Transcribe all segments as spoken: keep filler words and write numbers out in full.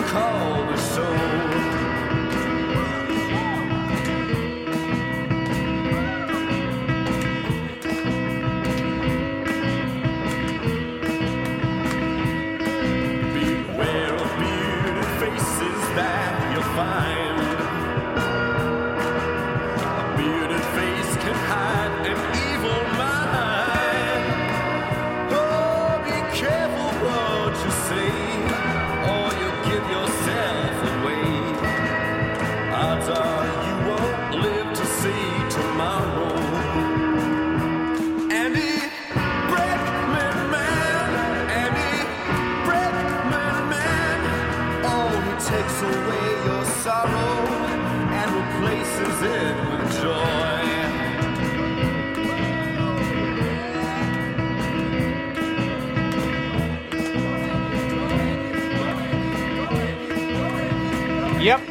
call the show. Beware of bearded faces that you'll find. A bearded face can hide an evil mind. Oh, be careful what you say, or you'll give yourself away. Odds are you won't live to see tomorrow. Andy Breckman Man, Andy Breckman Man. Oh, he takes away your sorrow and replaces it with joy. Yep.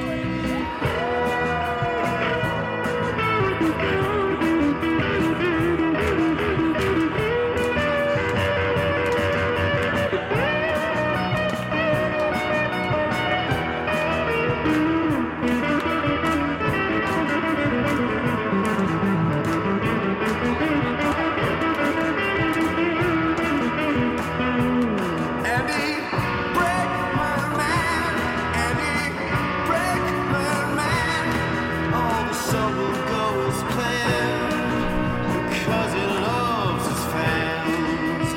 Andy Breckman Man, Andy Breckman Man. All the show will go as planned because he loves his fans.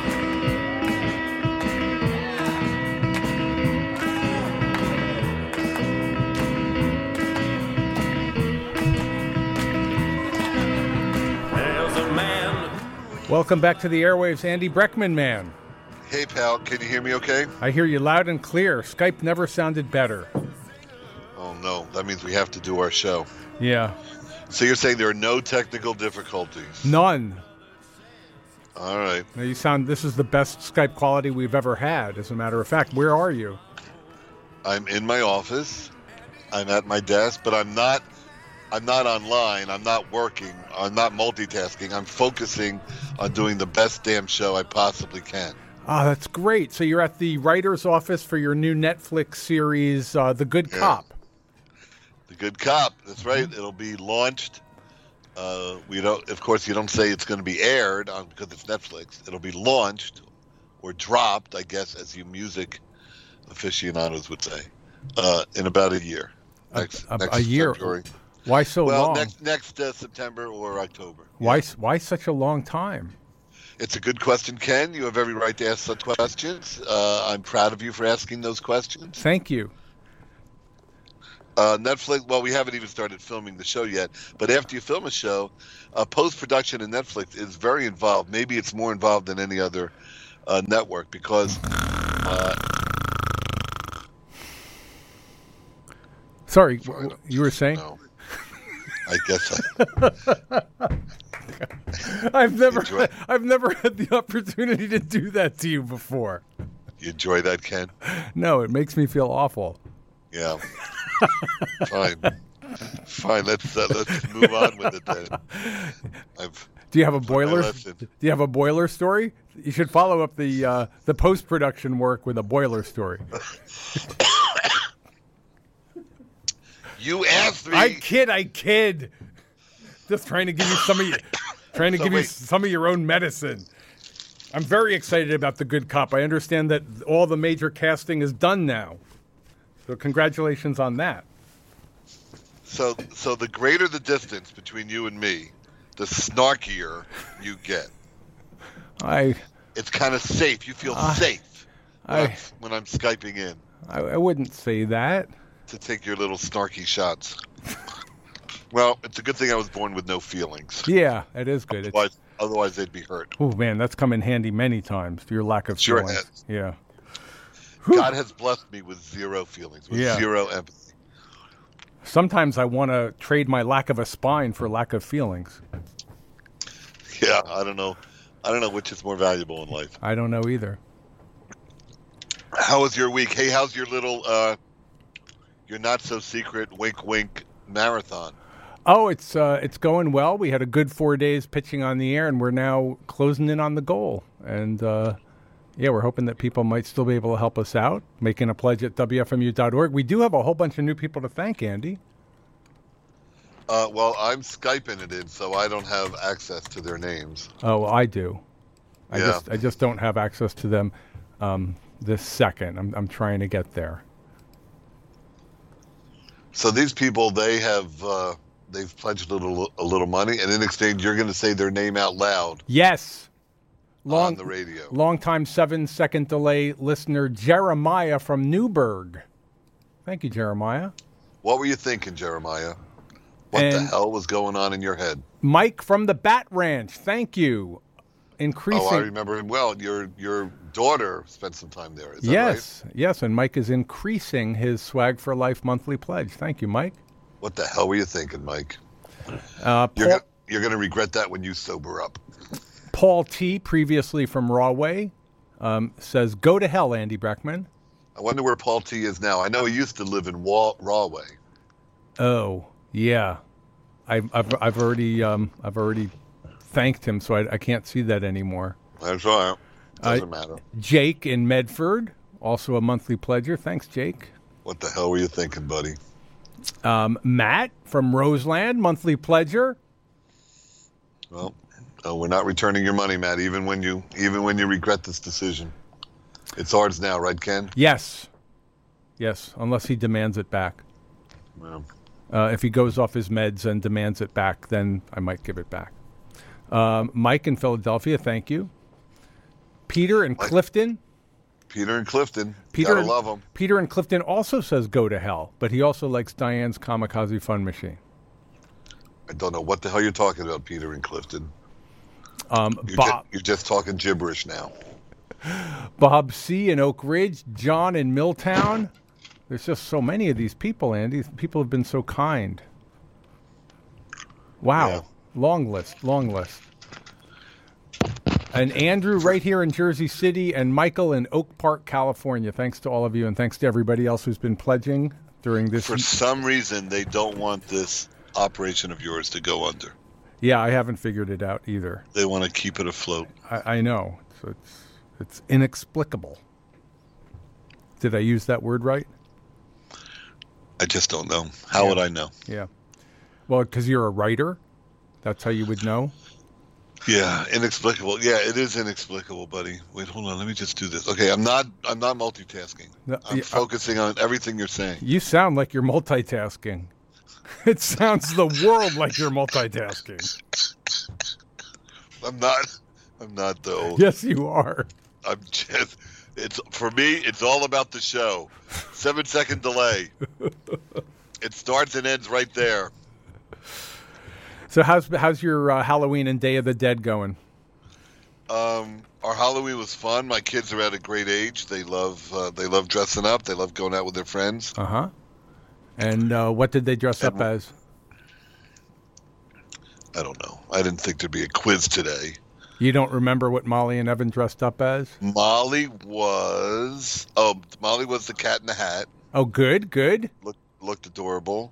There's a man. Welcome back to the airwaves, Andy Breckman Man. Hey, pal, can you hear me okay? I hear you loud and clear. Skype never sounded better. Oh, no. That means we have to do our show. Yeah. So you're saying there are no technical difficulties? None. All right. Now you sound, this is the best Skype quality we've ever had, as a matter of fact. Where are you? I'm in my office. I'm at my desk, but I'm not I'm not online. I'm not working. I'm not multitasking. I'm focusing on doing the best damn show I possibly can. Ah, that's great. So you're at the writer's office for your new Netflix series, uh, The Good Yeah. Cop. The Good Cop. That's right. It'll be launched. Uh, we don't. Of course, you don't say it's going to be aired on because it's Netflix. It'll be launched or dropped, I guess, as you music aficionados would say, uh, in about a year. Next, a, next a year. February. Why so well, long? next next uh, September or October. Why why such a long time? It's a good question, Ken. You have every right to ask such questions. Uh, I'm proud of you for asking those questions. Thank you. Uh, Netflix, well, we haven't even started filming the show yet, but after you film a show, uh, post-production in Netflix is very involved. Maybe it's more involved than any other uh, network because... Uh, Sorry, Sorry you were saying? No. I guess I... I've never, Enjoy. I've never had the opportunity to do that to you before. You enjoy that, Ken? No, it makes me feel awful. Yeah. Fine. Fine. Let's uh, let's move on with it then. I've Do you have a learned my boiler? lesson. Do you have a boiler story? You should follow up the uh, the post production work with a boiler story. You asked me. I kid, I kid. Just trying to give you some of your, trying to So give you wait. some of your own medicine. I'm very excited about The Good Cop. I understand that all the major casting is done now. So congratulations on that. So, so the greater the distance between you and me, the snarkier you get. I It's kind of safe. You feel Uh, safe when, I- I'm, when I'm Skyping in I, I wouldn't say that. to take your little snarky shots. Well, it's a good thing I was born with no feelings. Yeah, it is good. It's, Otherwise, otherwise they'd be hurt. oh man, that's come in handy many times. Your lack of Sure feelings. has. Yeah. God has blessed me with zero feelings, with Yeah. zero empathy. Sometimes I want to trade my lack of a spine for lack of feelings. Yeah, I don't know. I don't know which is more valuable in life. I don't know either. How was your week? Hey, how's your little, uh, your not so secret wink wink marathon? Oh, it's uh, it's going well. We had a good four days pitching on the air, and we're now closing in on the goal. And uh, Yeah, we're hoping that people might still be able to help us out, making a pledge at W F M U dot org. We do have a whole bunch of new people to thank, Andy. Uh, well, I'm Skyping it in, so I don't have access to their names. Oh, well, I do. I Yeah. just I just don't have access to them um, this second. I'm I'm trying to get there. So these people, they have uh, they've pledged a little a little money, and in exchange, you're going to say their name out loud Yes. Long, on the radio. Long-time seven-second delay listener Jeremiah from Newburgh. Thank you, Jeremiah. What were you thinking, Jeremiah? What the And- hell was going on in your head? Mike from the Bat Ranch. Thank you. Increasing. Oh, I remember him well. Your your daughter spent some time there. Is that Yes, yes, and Mike is increasing his Swag for Life monthly pledge. Thank you, Mike. right? What the hell were you thinking, Mike? Uh, You're Paul, go- you're going to regret that when you sober up. Paul T., previously from Rawway, um, says, "Go to hell, Andy Breckman." I wonder where Paul T is now. I know he used to live in Wa- Rawway. Oh, yeah, I've I've, I've already um, I've already thanked him, so I, I can't see that anymore. That's right. Doesn't Uh, matter. Jake in Medford, also a monthly pledger. Thanks, Jake. What the hell were you thinking, buddy? Um, Matt from Roseland, monthly pledger. Well, uh, we're not returning your money, Matt. Even when you even when you regret this decision, it's ours now, right, Ken? Yes, yes, unless he demands it back. Well, Uh, if he goes off his meds and demands it back, then I might give it back. Um, Mike in Philadelphia, thank you. Peter in Mike. Clifton. Peter and Clifton. Peter Gotta in, love them. Peter in Clifton also says go to hell, but he also likes Diane's Kamikaze Fun Machine. I don't know what the hell you're talking about, Peter and Clifton. Um, You're, Bob, ju- you're just talking gibberish now. Bob C. in Oak Ridge. John in Milltown. There's just so many of these people, Andy. People have been so kind. Wow. Yeah. Long list, long list. And Andrew right here in Jersey City and Michael in Oak Park, California. Thanks to all of you and thanks to everybody else who's been pledging during this. For some reason, they don't want this operation of yours to go under. Yeah, I haven't figured it out either. They want to keep it afloat. I, I know. So it's it's inexplicable. Did I use that word right? I just don't know. How Yeah. would I know? Yeah. Well, because you're a writer. That's how you would know. Yeah, inexplicable. Yeah, it is inexplicable, buddy. Wait, hold on. Let me just do this. Okay, I'm not. I'm not multitasking. No, I'm yeah, uh, focusing on everything you're saying. You sound like you're multitasking. It sounds the world like you're multitasking. I'm not. I'm not though. Yes, you are. I'm just. It's for me. It's all about the show. Seven second delay. It starts and ends right there. So how's how's your uh, Halloween and Day of the Dead going? Um, our Halloween was fun. My kids are at a great age. They love. Uh, they love dressing up. They love going out with their friends. Uh huh. And uh, what did they dress up And- as? I don't know. I didn't think there'd be a quiz today. You don't remember what Molly and Evan dressed up as? Molly was. Oh, Molly was the Cat in the Hat. Oh, good, good. Looked looked adorable.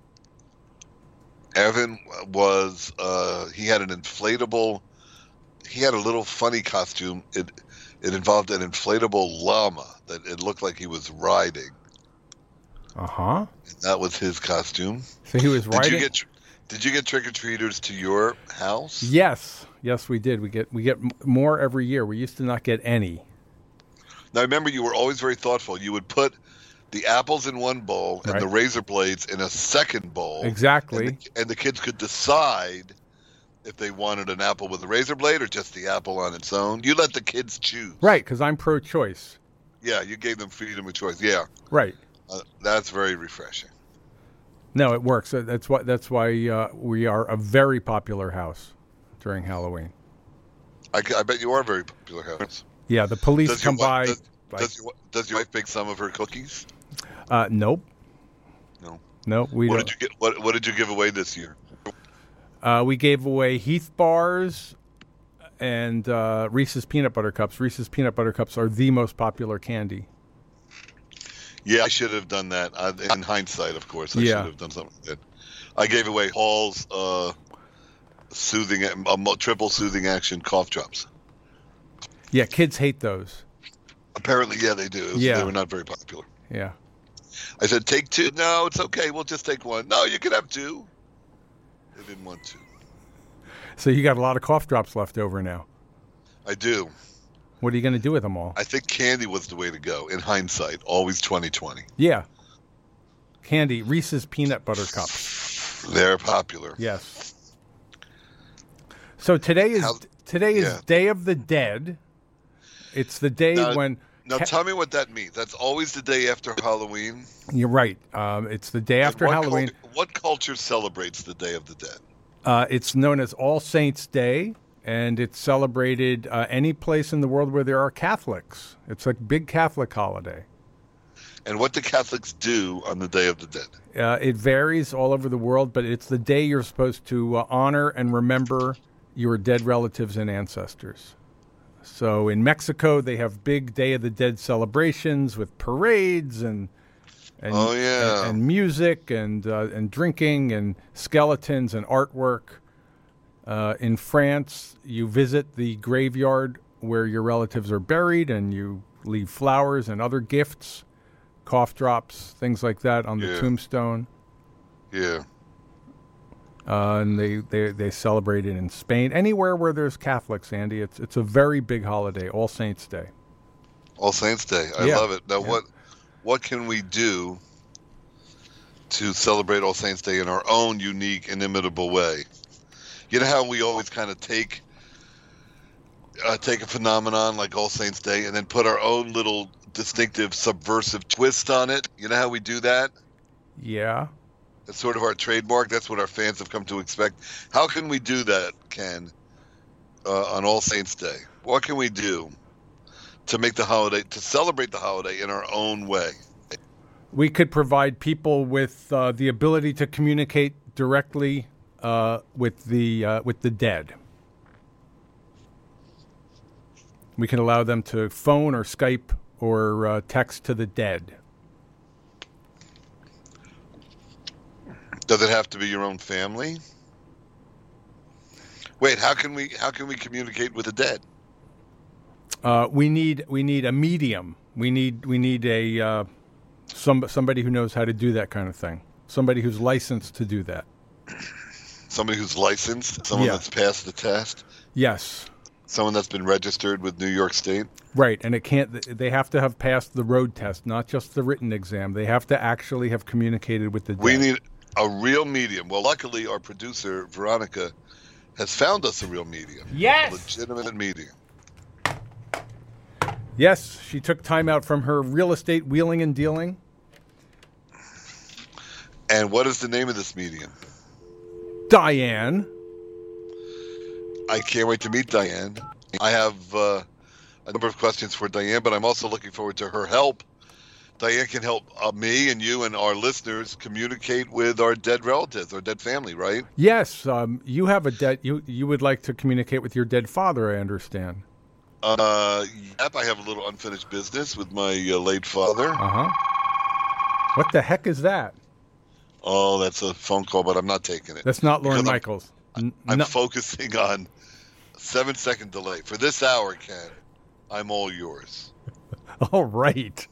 Evan was. Uh, he had an inflatable. He had a little funny costume. It it involved an inflatable llama that it looked like he was riding. Uh huh. That was his costume. So he was Did riding. you get tr- Did you get trick or treaters to your house? Yes, yes, we did. We get we get m- more every year. We used to not get any. Now remember, you were always very thoughtful. You would put the apples in one bowl and Right. the razor blades in a second bowl. Exactly. And the, and the kids could decide if they wanted an apple with a razor blade or just the apple on its own. You let the kids choose. Right, because I'm pro-choice. Yeah, you gave them freedom of choice. Yeah, Right. uh, that's very refreshing. No, it works. Uh, That's why. That's why uh, we are a very popular house during Halloween. I, c- I bet you are a very popular house. Yeah, the police Does come your, by. wife, does, like, does, your, does your wife bake some of her cookies? uh, nope. No. No, we What don't. did you get? What What did you give away this year? Uh, we gave away Heath bars and uh, Reese's peanut butter cups. Reese's peanut butter cups are the most popular candy. Yeah, I should have done that. I, in hindsight, of course, I Yeah. should have done something like that. I gave away Hall's uh, soothing, uh, triple soothing action cough drops. Yeah, kids hate those. Apparently, yeah, they do. Yeah. They were not very popular. Yeah. I said, take two. No, it's okay. We'll just take one. No, you can have two. They didn't want two. So you got a lot of cough drops left over now. I do. What are you going to do with them all? I think candy was the way to go. In hindsight, always twenty twenty. Yeah. Candy, Reese's Peanut Butter Cups. They're popular. Yes. So today is How- today is yeah. Day of the Dead. It's the day Now- when Now, ca- tell me what that means. That's always the day after Halloween. you're right. Um, it's the day after And what Halloween. cul- what culture celebrates the Day of the Dead? Uh, it's known as All Saints' Day, and it's celebrated uh, any place in the world where there are Catholics. It's a big Catholic holiday. And what do Catholics do on the Day of the Dead? Uh, it varies all over the world, but it's the day you're supposed to uh, honor and remember your dead relatives and ancestors. So in Mexico, they have big Day of the Dead celebrations with parades and and, Oh, yeah. and, and music and uh, and drinking and skeletons and artwork. Uh, in France, you visit the graveyard where your relatives are buried, and you leave flowers and other gifts, cough drops, things like that on the Yeah. tombstone. Yeah. Uh, and they, they, they celebrate it in Spain. Anywhere where there's Catholics, Andy, it's it's a very big holiday, All Saints' Day. All Saints Day. I Yeah. love it. Now, Yeah. what what can we do to celebrate All Saints Day in our own unique, inimitable way? You know how we always kind of take uh, take a phenomenon like All Saints Day and then put our own little distinctive, subversive twist on it? You know how we do that? Yeah. That's sort of our trademark. That's what our fans have come to expect. How can we do that, Ken, uh, on All Saints Day? What can we do to make the holiday, to celebrate the holiday in our own way? We could provide people with uh, the ability to communicate directly uh, with the uh, with the dead. We can allow them to phone or Skype or uh, text to the dead. Does it have to be your own family? Wait, how can we how can we communicate with the dead? Uh, we need we need a medium. We need we need a uh, some somebody who knows how to do that kind of thing. Somebody who's licensed to do that. Somebody who's licensed, someone Yeah. that's passed the test, Yes, someone that's been registered with New York State. right. And it can't. They have to have passed the road test, not just the written exam. They have to actually have communicated with the dead. We need a real medium. Well, luckily, our producer Veronica has found us a real medium. Yes! A legitimate medium. Yes, she took time out from her real estate wheeling and dealing. And what is the name of this medium? Diane. I can't wait to meet Diane. I have uh, a number of questions for Diane, but I'm also looking forward to her help. Diane can help uh, me and you and our listeners communicate with our dead relatives, our dead family, right? Yes, um, you have a dead. You you would like to communicate with your dead father, I understand. Uh, yep, I have a little unfinished business with my uh, late father. Uh huh. What the heck is that? Oh, that's a phone call, but I'm not taking it. That's not Lauren Because I'm- Michaels. N- I'm no- focusing on seven second delay. For this hour, Ken, I'm all yours. All right.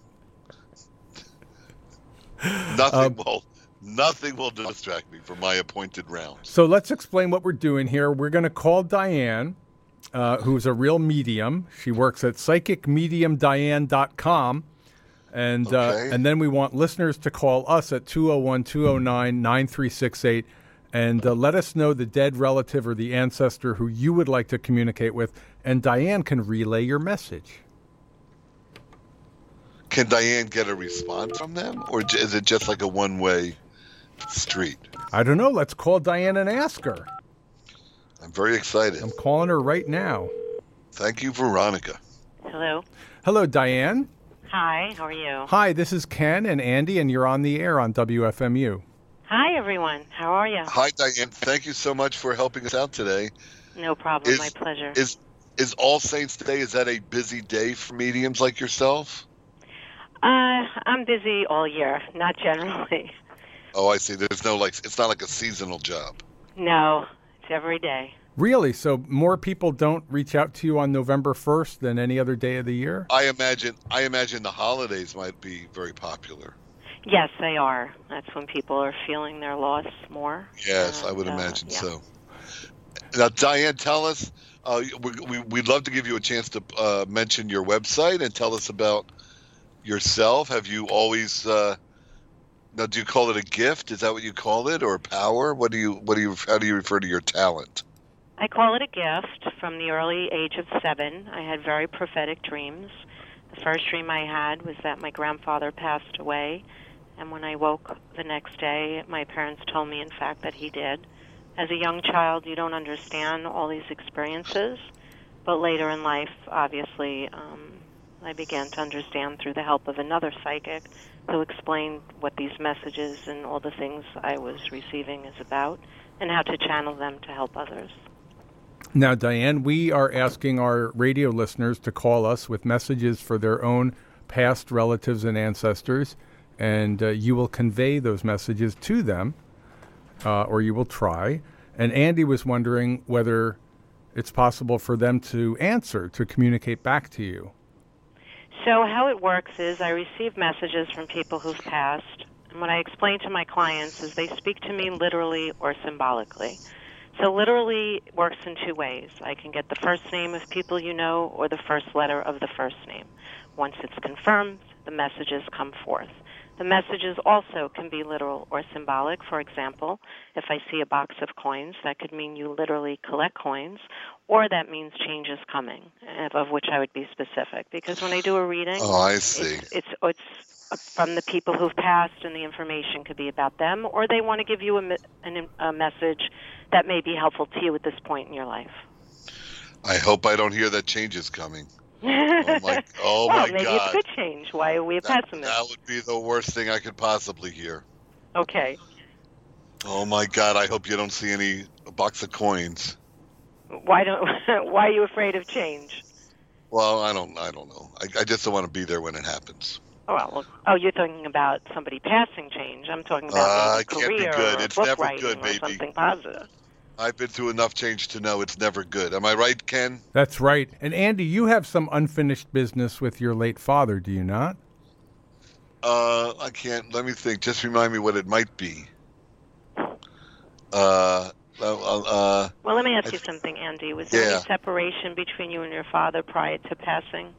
Nothing Um, will nothing will distract me from my appointed round. So let's explain what we're doing here. We're going to call Diane, uh, who's a real medium. She works at psychic medium diane dot com. And uh, Okay. and then we want listeners to call us at two oh one, two oh nine, nine three six eight and uh, let us know the dead relative or the ancestor who you would like to communicate with, and Diane can relay your message. Can Diane get a response from them, or j- is it just like a one-way street? I don't know. Let's call Diane and ask her. I'm very excited. I'm calling her right now. Thank you, Veronica. Hello. Hello, Diane. Hi, how are you? Hi, this is Ken and Andy, and you're on the air on W F M U. Hi, everyone. How are you? Hi, Diane. Thank you so much for helping us out today. No problem. Is- My pleasure. Is is All Saints Day? Is that a busy day for mediums like yourself? uh, I'm busy all year, not generally. Oh, I see. There's no like. It's not like a seasonal job. No, it's every day. Really? So more people don't reach out to you on November first than any other day of the year? I imagine. I imagine the holidays might be very popular. Yes, they are. That's when people are feeling their loss more. Yes, I And, would uh, imagine yeah. so. Now, Diane, tell us. Uh, we, we, we'd love to give you a chance to uh, mention your website and tell us about yourself. Have you always? Uh, now, do you call it a gift? Is that what you call it, or power? What do you? What do you? How do you refer to your talent? I call it a gift. From the early age of seven, I had very prophetic dreams. The first dream I had was that my grandfather passed away, and when I woke the next day, my parents told me, in fact, that he did. As a young child, you don't understand all these experiences, but later in life, obviously, um, I began to understand through the help of another psychic who explained what these messages and all the things I was receiving is about and how to channel them to help others. Now, Diane, we are asking our radio listeners to call us with messages for their own past relatives and ancestors, and uh, you will convey those messages to them, uh, or you will try. And Andy was wondering whether it's possible for them to answer, to communicate back to you. So how it works is I receive messages from people who've passed, and what I explain to my clients is they speak to me literally or symbolically. So literally works in two ways. I can get the first name of people you know or the first letter of the first name. Once it's confirmed, the messages come forth. The messages also can be literal or symbolic. For example, if I see a box of coins, that could mean you literally collect coins, or that means change is coming, of which I would be specific. Because when I do a reading, Oh, I see. it's, it's, it's from the people who've passed, and the information could be about them, or they want to give you a, me- an, a message that may be helpful to you at this point in your life. I hope I don't hear that change is coming. Oh my, oh well, my maybe God. it's good change. Why are we a That, pessimist? that would be the worst thing I could possibly hear. Okay. Oh my God, I hope you don't see any a box of coins. Why don't? Why are you afraid of change? Well, I don't I don't know. I, I just don't want to be there when it happens. Oh, well, oh, you're talking about somebody passing change. I'm talking about Uh, maybe it can't be career good. or It's book never writing good, or baby. something positive. I've been through enough change to know it's never good. Am I right, Ken? That's right. And Andy, you have some unfinished business with your late father, do you not? Uh, I can't. Let me think. Just remind me what it might be. Uh, uh, uh, Well, let me ask I you th- something, Andy. Was there Yeah. any separation between you and your father prior to passing?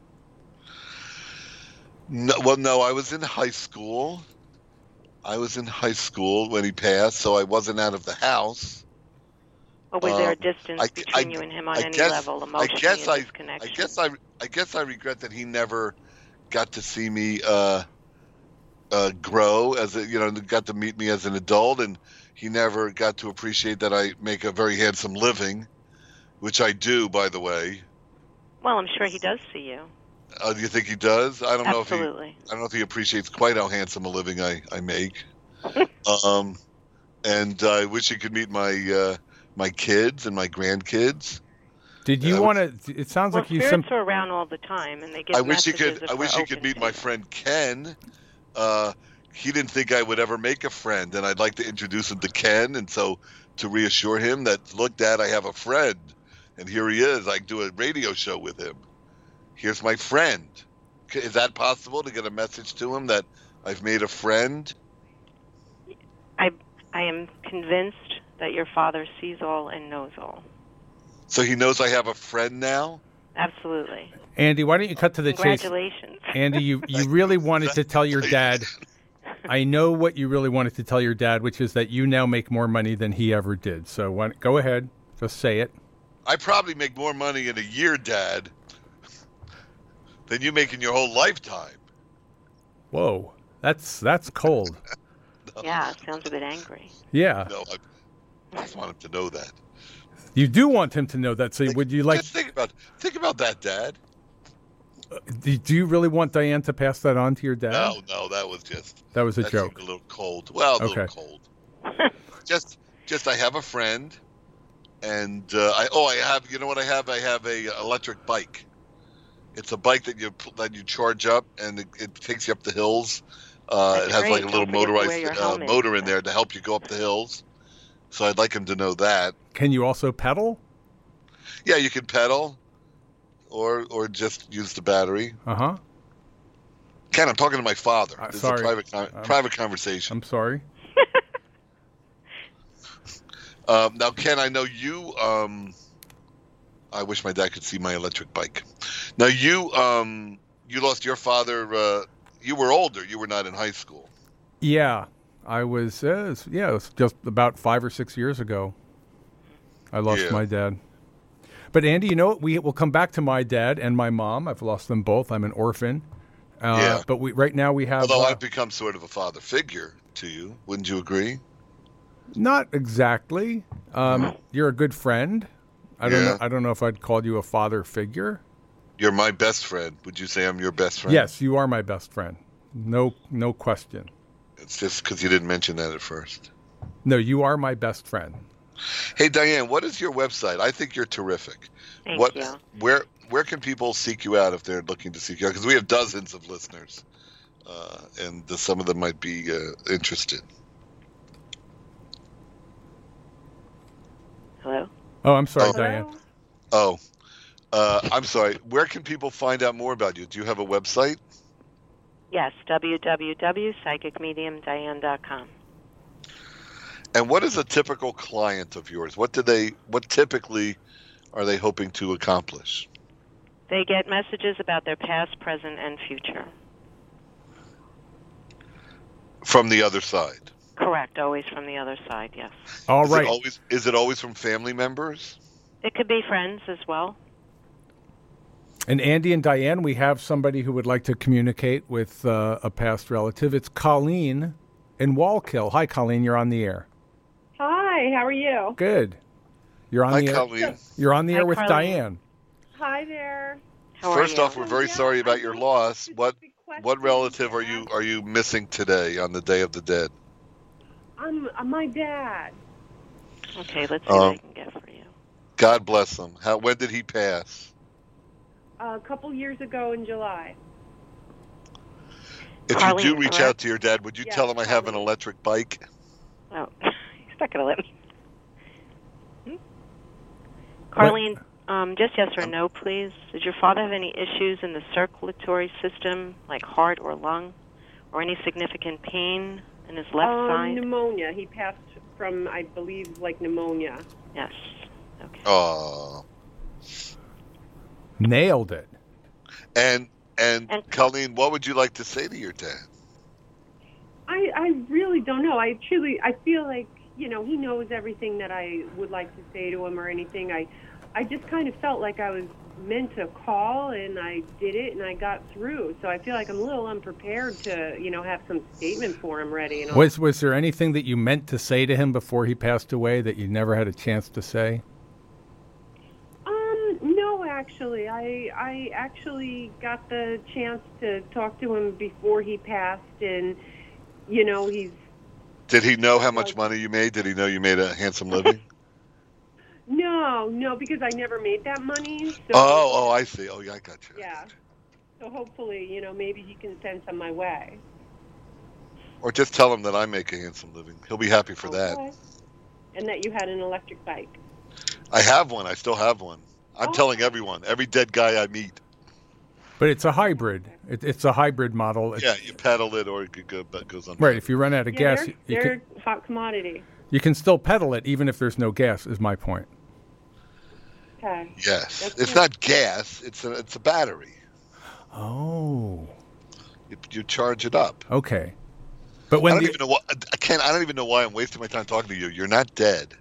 no, well, no, I was in high school. I was in high school when he passed, so I wasn't out of the house. Or was there a Um, distance I- between I- you and him on I any guess- level, I emotionally guess or I, I disconnection? guess I, I guess I regret that he never got to see me uh, uh, grow as a, you know, got to meet me as an adult, and he never got to appreciate that I make a very handsome living, which I do, by the way. Well, I'm sure he does see you. Uh, do you think he does? I don't know if he. Absolutely. I don't know if he appreciates quite how handsome a living I, I make. um, and I wish he could meet my uh, my kids and my grandkids. Did you Yeah, I want to? It sounds Well, like you. spirits Some, are around all the time, and they get I wish he messages could. if I wish we're he could open meet to my them. friend Ken. Uh, he didn't think I would ever make a friend, and I'd like to introduce him to Ken, and so to reassure him that, look, Dad, I have a friend, and here he is. I can do a radio show with him. Here's my friend. C- Is that possible to get a message to him that I've made a friend? I I am convinced that your father sees all and knows all. So he knows I have a friend now? Absolutely. Andy, why don't you cut to the chase? Congratulations. Andy, you, you really wanted to tell your dad. I know what you really wanted to tell your dad, which is that you now make more money than he ever did. So why, go ahead, just say it. I probably make more money in a year, Dad, than you make in your whole lifetime. Whoa, that's that's cold. Yeah, it sounds a bit angry. Yeah, No, I just want him to know that. you do want him to know that. So would you like? Just think about think about that, Dad. Do do you really want Diane to pass that on to your dad? No, no, that was just That was a that joke. seemed a little cold. Well, a little Okay. cold. just, just I have a friend, and uh, I oh I have you know what I have I have a electric bike. It's a bike that you that you charge up, and it, it takes you up the hills. Uh, That's it has great. like a little Don't forget to wear motorized your uh, helmet. motor in there to help you go up the hills. So I'd like him to know that. Can you also pedal? Yeah, you can pedal, or or just use the battery. Uh huh. Ken, I'm talking to my father. Uh, this sorry. is a private con- Um, private conversation. I'm sorry. Um, now, Ken, I know you. Um, I wish my dad could see my electric bike. Now, you um, you lost your father. Uh, you were older. You were not in high school. Yeah, I was. Uh, it was- yeah, it was just about five or six years ago. I lost Yeah. my dad. But Andy, you know what? We will come back to my dad and my mom. I've lost them both. I'm an orphan. Uh, Yeah. But we right now we have. Although uh, I've become sort of a father figure to you, wouldn't you agree? Not exactly. Um, you're a good friend. I don't Yeah. know. I don't know if I'd call you a father figure. You're my best friend. Would you say I'm your best friend? Yes, you are my best friend. No, no question. It's just because you didn't mention that at first. No, you are my best friend. Hey, Diane, what is your website? I think you're terrific. Thank what, you. Where where can people seek you out if they're looking to seek you out? Because we have dozens of listeners, uh, and the, some of them might be uh, interested. Hello? Oh, I'm sorry, Oh. Diane. Oh, uh, I'm sorry. Where can people find out more about you? Do you have a website? Yes, w w w dot psychic medium diane dot com. And what is a typical client of yours? What do they? What typically are they hoping to accomplish? They get messages about their past, present, and future. From the other side. Correct, always from the other side, yes. All Is right. It always, is it always from family members? It could be friends as well. And Andy and Diane, we have somebody who would like to communicate with uh, a past relative. It's Colleen in Wallkill. Hi, Colleen. You're on the air. Hi, how are you? Good. You're on Hi, the air. Colleen. You're on the Hi, air with Colleen. Diane. Hi there. How First are you? off, we're very Yeah, sorry about I your have loss. a What specific question what relative to are you ask. are you missing today on the Day of the Dead? I'm uh, my dad. Okay, let's see Um, what I can get for you. God bless him. How when did he pass? A couple years ago in July. If Carleen, you do reach correct? out to your dad, would you Yeah, tell him I have an Carleen. electric bike? Oh, he's not going to let me. Hmm? Carleen, um, just yes or no, please. Did your father have any issues in the circulatory system, like heart or lung, or any significant pain in his left um, side? Pneumonia. He passed from, I believe, like pneumonia. Yes. Okay. Oh. Nailed it. And and And- Colleen, what would you like to say to your dad? I I really don't know. I truly I feel like you know he knows everything that I would like to say to him or anything. I I just kind of felt like I was meant to call and I did it and I got through. So I feel like I'm a little unprepared to you know have some statement for him ready. And all. Was was there anything that you meant to say to him before he passed away that you never had a chance to say? Um, no, actually, I I actually got the chance to talk to him before he passed, and you know he's Did he know how much money you made? Did he know you made a handsome living? no, no, because I never made that money. So, Oh, oh, I see. Oh, yeah, I got you. yeah. So hopefully, you know, maybe he can send some my way. Or just tell him that I make a handsome living. He'll be happy for that. Okay. And that you had an electric bike. I have one. I still have one. I'm Oh. telling everyone, every dead guy I meet. But it's a hybrid. It, it's a hybrid model. It- Yeah, you pedal it or it could go, but it goes on. Right. If you run out of Yeah, gas, they're, you, you they're can hot commodity. you can still pedal it even if there's no gas. Is my point. Okay. Yes, That's it's good. not gas. It's a it's a battery. Oh. You, you charge it up. Okay. But I when don't the, even know what I can't. I don't even know why I'm wasting my time talking to you. You're not dead.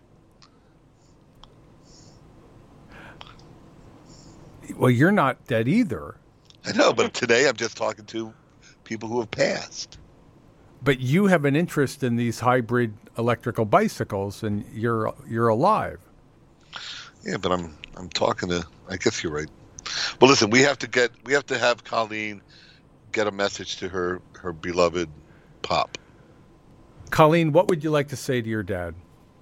well, you're not dead either. I know, but today I'm just talking to people who have passed. But you have an interest in these hybrid electrical bicycles, and you're you're alive. Yeah, but I'm I'm talking to. I guess you're right. Well, listen, we have to get we have to have Colleen get a message to her her beloved pop. Colleen, what would you like to say to your dad?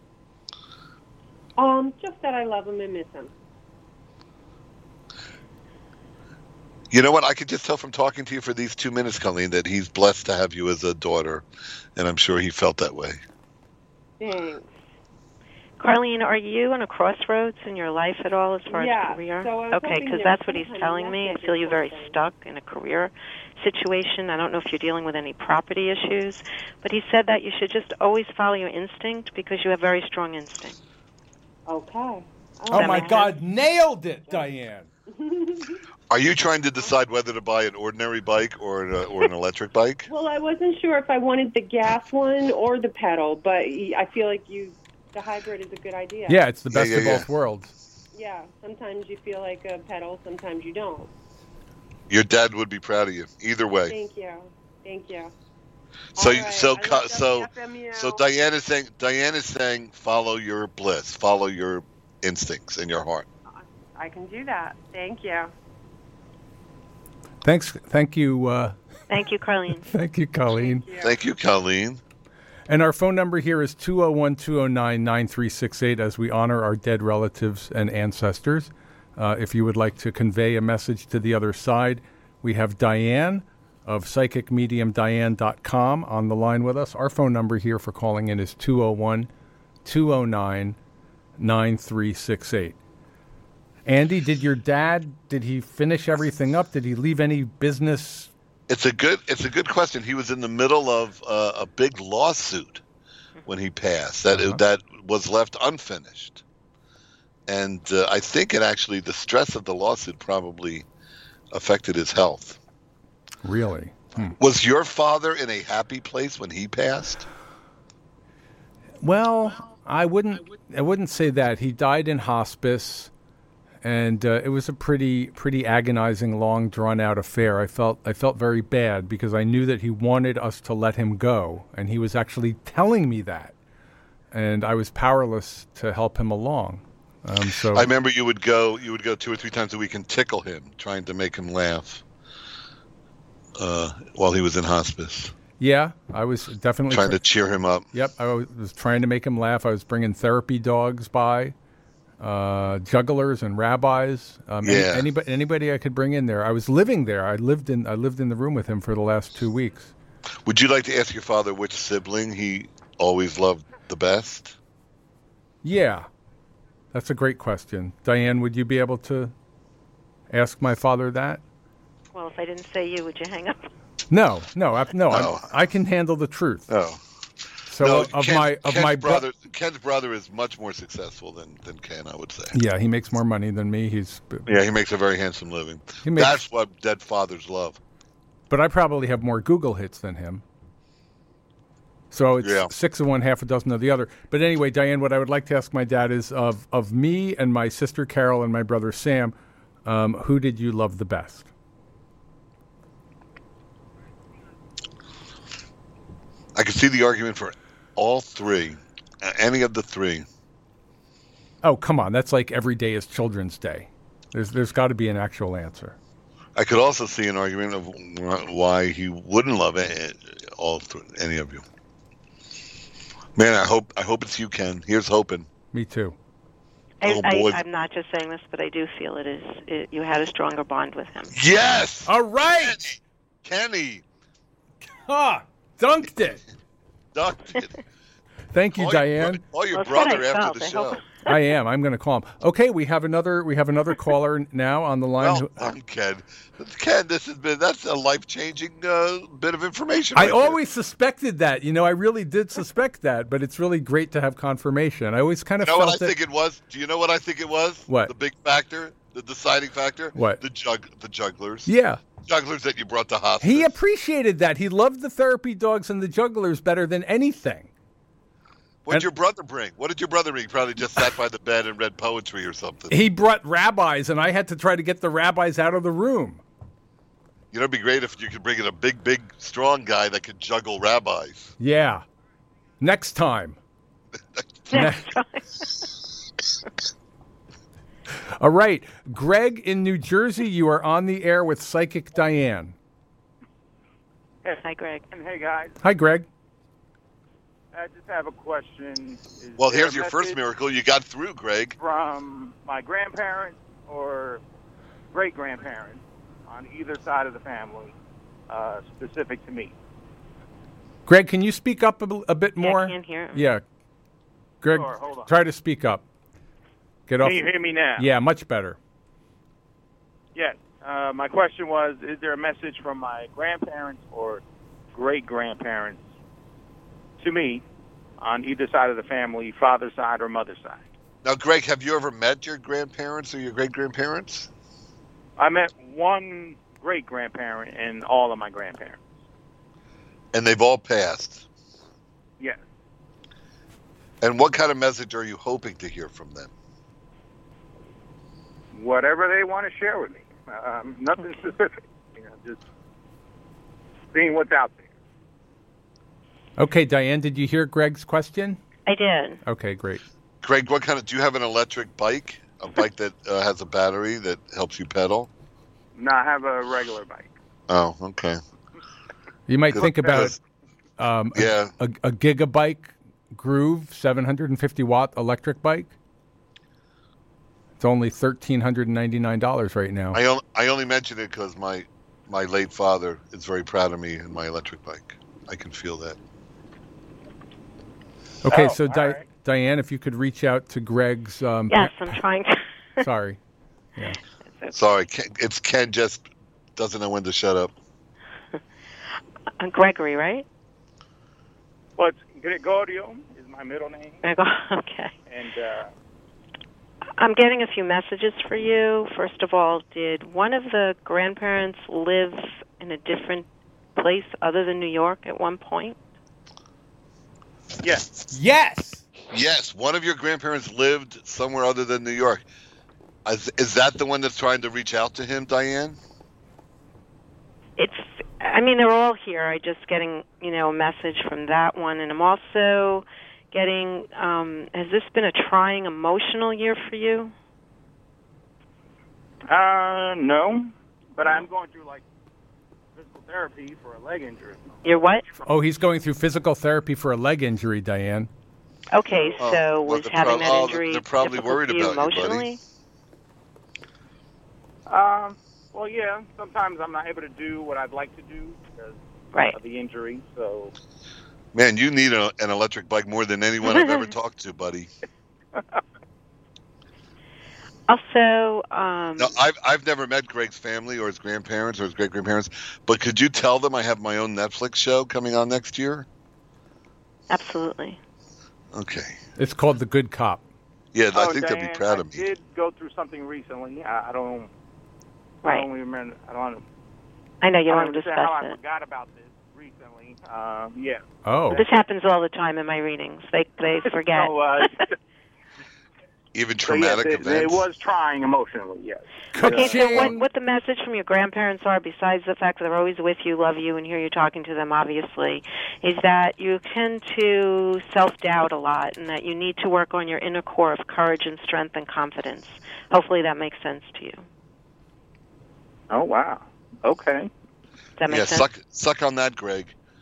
Um, just that I love him and miss him. You know what? I could just tell from talking to you for these two minutes, Colleen, that he's blessed to have you as a daughter, and I'm sure he felt that way. Thanks. Carlene, are you on a crossroads in your life at all as far Yeah, as career? so I was okay, hoping because there was that's what some he's kind of telling me. I message feel you very or- stuck in a career situation. I don't know if you're dealing with any property issues, but he said that you should just always follow your instinct because you have very strong instinct. Okay. Oh, that my make God. Nailed it, Diane. Are you trying to decide whether to buy an ordinary bike or an, uh, or an electric bike? Well, I wasn't sure if I wanted the gas one or the pedal, but I feel like you, the hybrid is a good idea. Yeah, it's the Yeah, best yeah, of yeah. both worlds. Yeah, sometimes you feel like a pedal, sometimes you don't. Your dad would be proud of you. Either way. Thank you. Thank you. So, All right, so, I co- looked up so, the F M U. so Diane is saying, Diane is saying, follow your bliss, follow your instincts in your heart. I can do that. Thank you. Thanks. Thank you. Uh, Thank you, Carlene. thank you, Colleen. Yeah. Thank you, Colleen. And our phone number here is two oh one, two oh nine, nine three six eight as we honor our dead relatives and ancestors. Uh, if you would like to convey a message to the other side, we have Diane of psychic medium diane dot com on the line with us. Our phone number here for calling in is two oh one, two oh nine, nine three six eight. Andy, did your dad, did he finish everything up? Did he leave any business? It's a good, it's a good question. He was in the middle of uh, a big lawsuit when he passed that Uh-huh. that was left unfinished, and uh, I think it actually the stress of the lawsuit probably affected his health. Really? Hmm. Was your father in a happy place when he passed? Well, I wouldn't. I wouldn't say that. He died in hospice, and uh, it was a pretty, pretty agonizing, long, drawn-out affair. I felt, I felt very bad because I knew that he wanted us to let him go, and he was actually telling me that, and I was powerless to help him along. Um, so I remember you would go, you would go two or three times a week and tickle him, trying to make him laugh uh, while he was in hospice, yeah, I was definitely trying tr- to cheer him up. Yep, I was, was trying to make him laugh. I was bringing therapy dogs by. Uh, jugglers and rabbis. Um, any- Yeah. anybody, anybody I could bring in there. I was living there. I lived in. I lived in the room with him for the last two weeks. Would you like to ask your father which sibling he always loved the best? Yeah, that's a great question. Diane, would you be able to ask my father that? Well, if I didn't say you, would you hang up? No, no, I, no. No. I, I can handle the truth. Oh, So no. of Ken's, my of Ken's my bro- brother, Ken's brother is much more successful than, than Ken, I would say. Yeah, he makes more money than me. He's. Yeah, he makes a very handsome living. He makes- That's what dead fathers love. But I probably have more Google hits than him. So it's Yeah. six of one, half a dozen of the other. But anyway, Diane, what I would like to ask my dad is of, of me and my sister Carol and my brother Sam, um, who did you love the best? I can see the argument for all three, uh, any of the three. Oh, come on. That's like every day is Children's Day. There's There's got to be an actual answer. I could also see an argument of wh- why he wouldn't love a- all th- any of you. Man, I hope I hope it's you, Ken. Here's hoping. Me too. I, Oh, boy. I, I'm not just saying this, but I do feel it is. It, you had a stronger bond with him. Yes, All right. Kenny, Ha! Dunked it. ducked it. Thank you, Call Diane. Your, call your Well, that's what brother I after felt. the I show. hope- I am. I'm going to call him. Okay, we have another. We have another caller now on the line. Well who- done, Ken. Ken, this has been that's a life changing uh, bit of information. I right there. always suspected that. You know, I really did suspect that, but it's really great to have confirmation. I always kind of You know felt what I it. think it was? Do you know what I think it was? What? The big factor, the deciding factor? What? The jug, the jugglers. Yeah. Jugglers that you brought to hospice. He appreciated that. He loved the therapy dogs and the jugglers better than anything. What'd and- your brother bring? What did your brother bring? He probably just sat by the bed and read poetry or something. He brought rabbis, and I had to try to get the rabbis out of the room. You know, it'd be great if you could bring in a big, big, strong guy that could juggle rabbis. Yeah. Next time. Next time. All right. Greg in New Jersey, you are on the air with Psychic Diane. Hi, Greg. And hey guys, Hi, Greg. I just have a question. Is Well, there here's a your first message miracle. You got through, Greg. from my grandparents or great grandparents on either side of the family, uh, specific to me. Greg, can you speak up a, b- a bit Yeah, I more? can't hear him. Yeah. Greg, Sure, hold on. try to speak up. Get off. Can you hear me now? Yeah, much better. Yes. Uh, my question was, is there a message from my grandparents or great-grandparents to me on either side of the family, father's side or mother's side? Now, Greg, have you ever met your grandparents or your great-grandparents? I met one great-grandparent and all of my grandparents. And they've all passed. Yes. And what kind of message are you hoping to hear from them? Whatever they want to share with me. Um, nothing specific. You know, just seeing what's out there. Okay, Diane, did you hear Greg's question? I did. Okay, great. Greg, what kind of, do you have an electric bike? A bike that uh, has a battery that helps you pedal? No, I have a regular bike. Oh, okay. You might Good. think about um, a, Yeah. a, a Gigabike Groove seven hundred fifty watt electric bike. It's only one thousand three hundred ninety-nine dollars right now. I, on, I only mention it because my, my late father is very proud of me and my electric bike. I can feel that. Okay, Oh, so all Di- right. Diane, if you could reach out to Greg's. Um, Yes, I'm trying to. pa- sorry. Yeah. Sorry, Ken, it's Ken just doesn't know when to shut up. Uh, Gregory, right? But Gregorio is my middle name. Grego- Okay. And uh, I'm getting a few messages for you. First of all, did one of the grandparents live in a different place other than New York at one point? yes. Yes. Yes, one of your grandparents lived somewhere other than New York. Is, is that the one that's trying to reach out to him, Diane? It's, I mean, they're all here. I just getting, you know, a message from that one. And I'm also getting, um, has this been a trying emotional year for you? Uh, no. But I'm going through, like, physical therapy for a leg injury. You're what? Oh, he's going through physical therapy for a leg injury, Diane. Okay, Oh, so well, was they're having prob- that oh, injury they're probably difficult worried for you about you, buddy. emotionally? Um, well, yeah. Sometimes I'm not able to do what I'd like to do because Right. of the injury. So, Man, you need a, an electric bike more than anyone I've ever talked to, buddy. Also, um, No, I've I've never met Greg's family or his grandparents or his great grandparents, but could you tell them I have my own Netflix show coming on next year? absolutely. Okay. It's called The Good Cop. Yeah, I Oh, think Diane, they'd be proud of I me. did go through something recently. I, I don't. I Right. don't remember. I don't. I know you I don't don't want to understand discuss how I it. forgot about this recently. Uh, yeah. Oh. This happens all the time in my readings. They they forget. So, uh, Even so yes, traumatic it, events. it was trying emotionally. Yes. Okay, so what, Ka-ching! what the message from your grandparents are, besides the fact that they're always with you, love you, and hear you talking to them, obviously, is that you tend to self-doubt a lot and that you need to work on your inner core of courage and strength and confidence. Hopefully that makes sense to you. Oh wow. Okay. Does that make Yeah, sense? suck suck on that, Greg.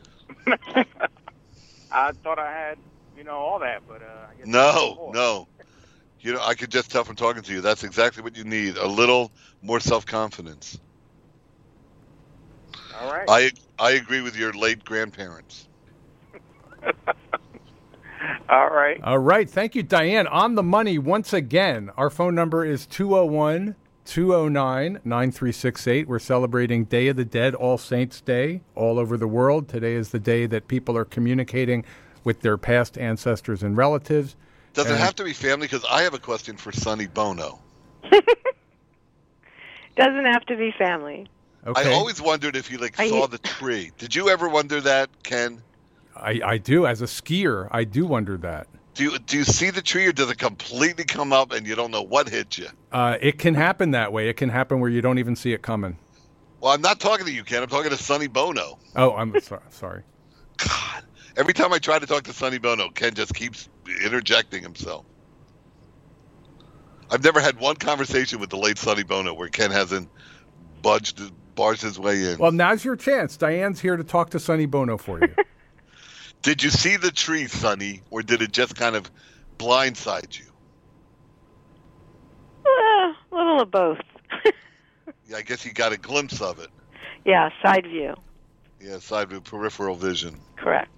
I thought I had, you know, all that, but uh, I guess No, no. You know, I could just tell from talking to you. That's exactly what you need. A little more self-confidence. All right. I I agree with your late grandparents. All right. All right. Thank you, Diane. On the money once again. Our phone number is two oh one, two oh nine, nine three six eight. We're celebrating Day of the Dead, All Saints Day, all over the world. Today is the day that people are communicating with their past ancestors and relatives. Does it And- have to be family? Because I have a question for Sonny Bono. Doesn't have to be family. Okay. I always wondered if you like I- saw the tree. Did you ever wonder that, Ken? I, I do. As a skier, I do wonder that. Do you, do you see the tree, or does it completely come up and you don't know what hit you? Uh, it can happen that way. It can happen where you don't even see it coming. Well, I'm not talking to you, Ken. I'm talking to Sonny Bono. Oh, I'm so, sorry. God, every time I try to talk to Sonny Bono, Ken just keeps interjecting himself. I've never had one conversation with the late Sonny Bono where Ken hasn't budged, barged his way in. Well, now's your chance. Diane's here to talk to Sonny Bono for you. Did you see the tree, Sonny, or did it just kind of blindside you? Uh, a little of both. Yeah, I guess you got a glimpse of it. Yeah, side view. Yeah, side view, peripheral vision. Correct.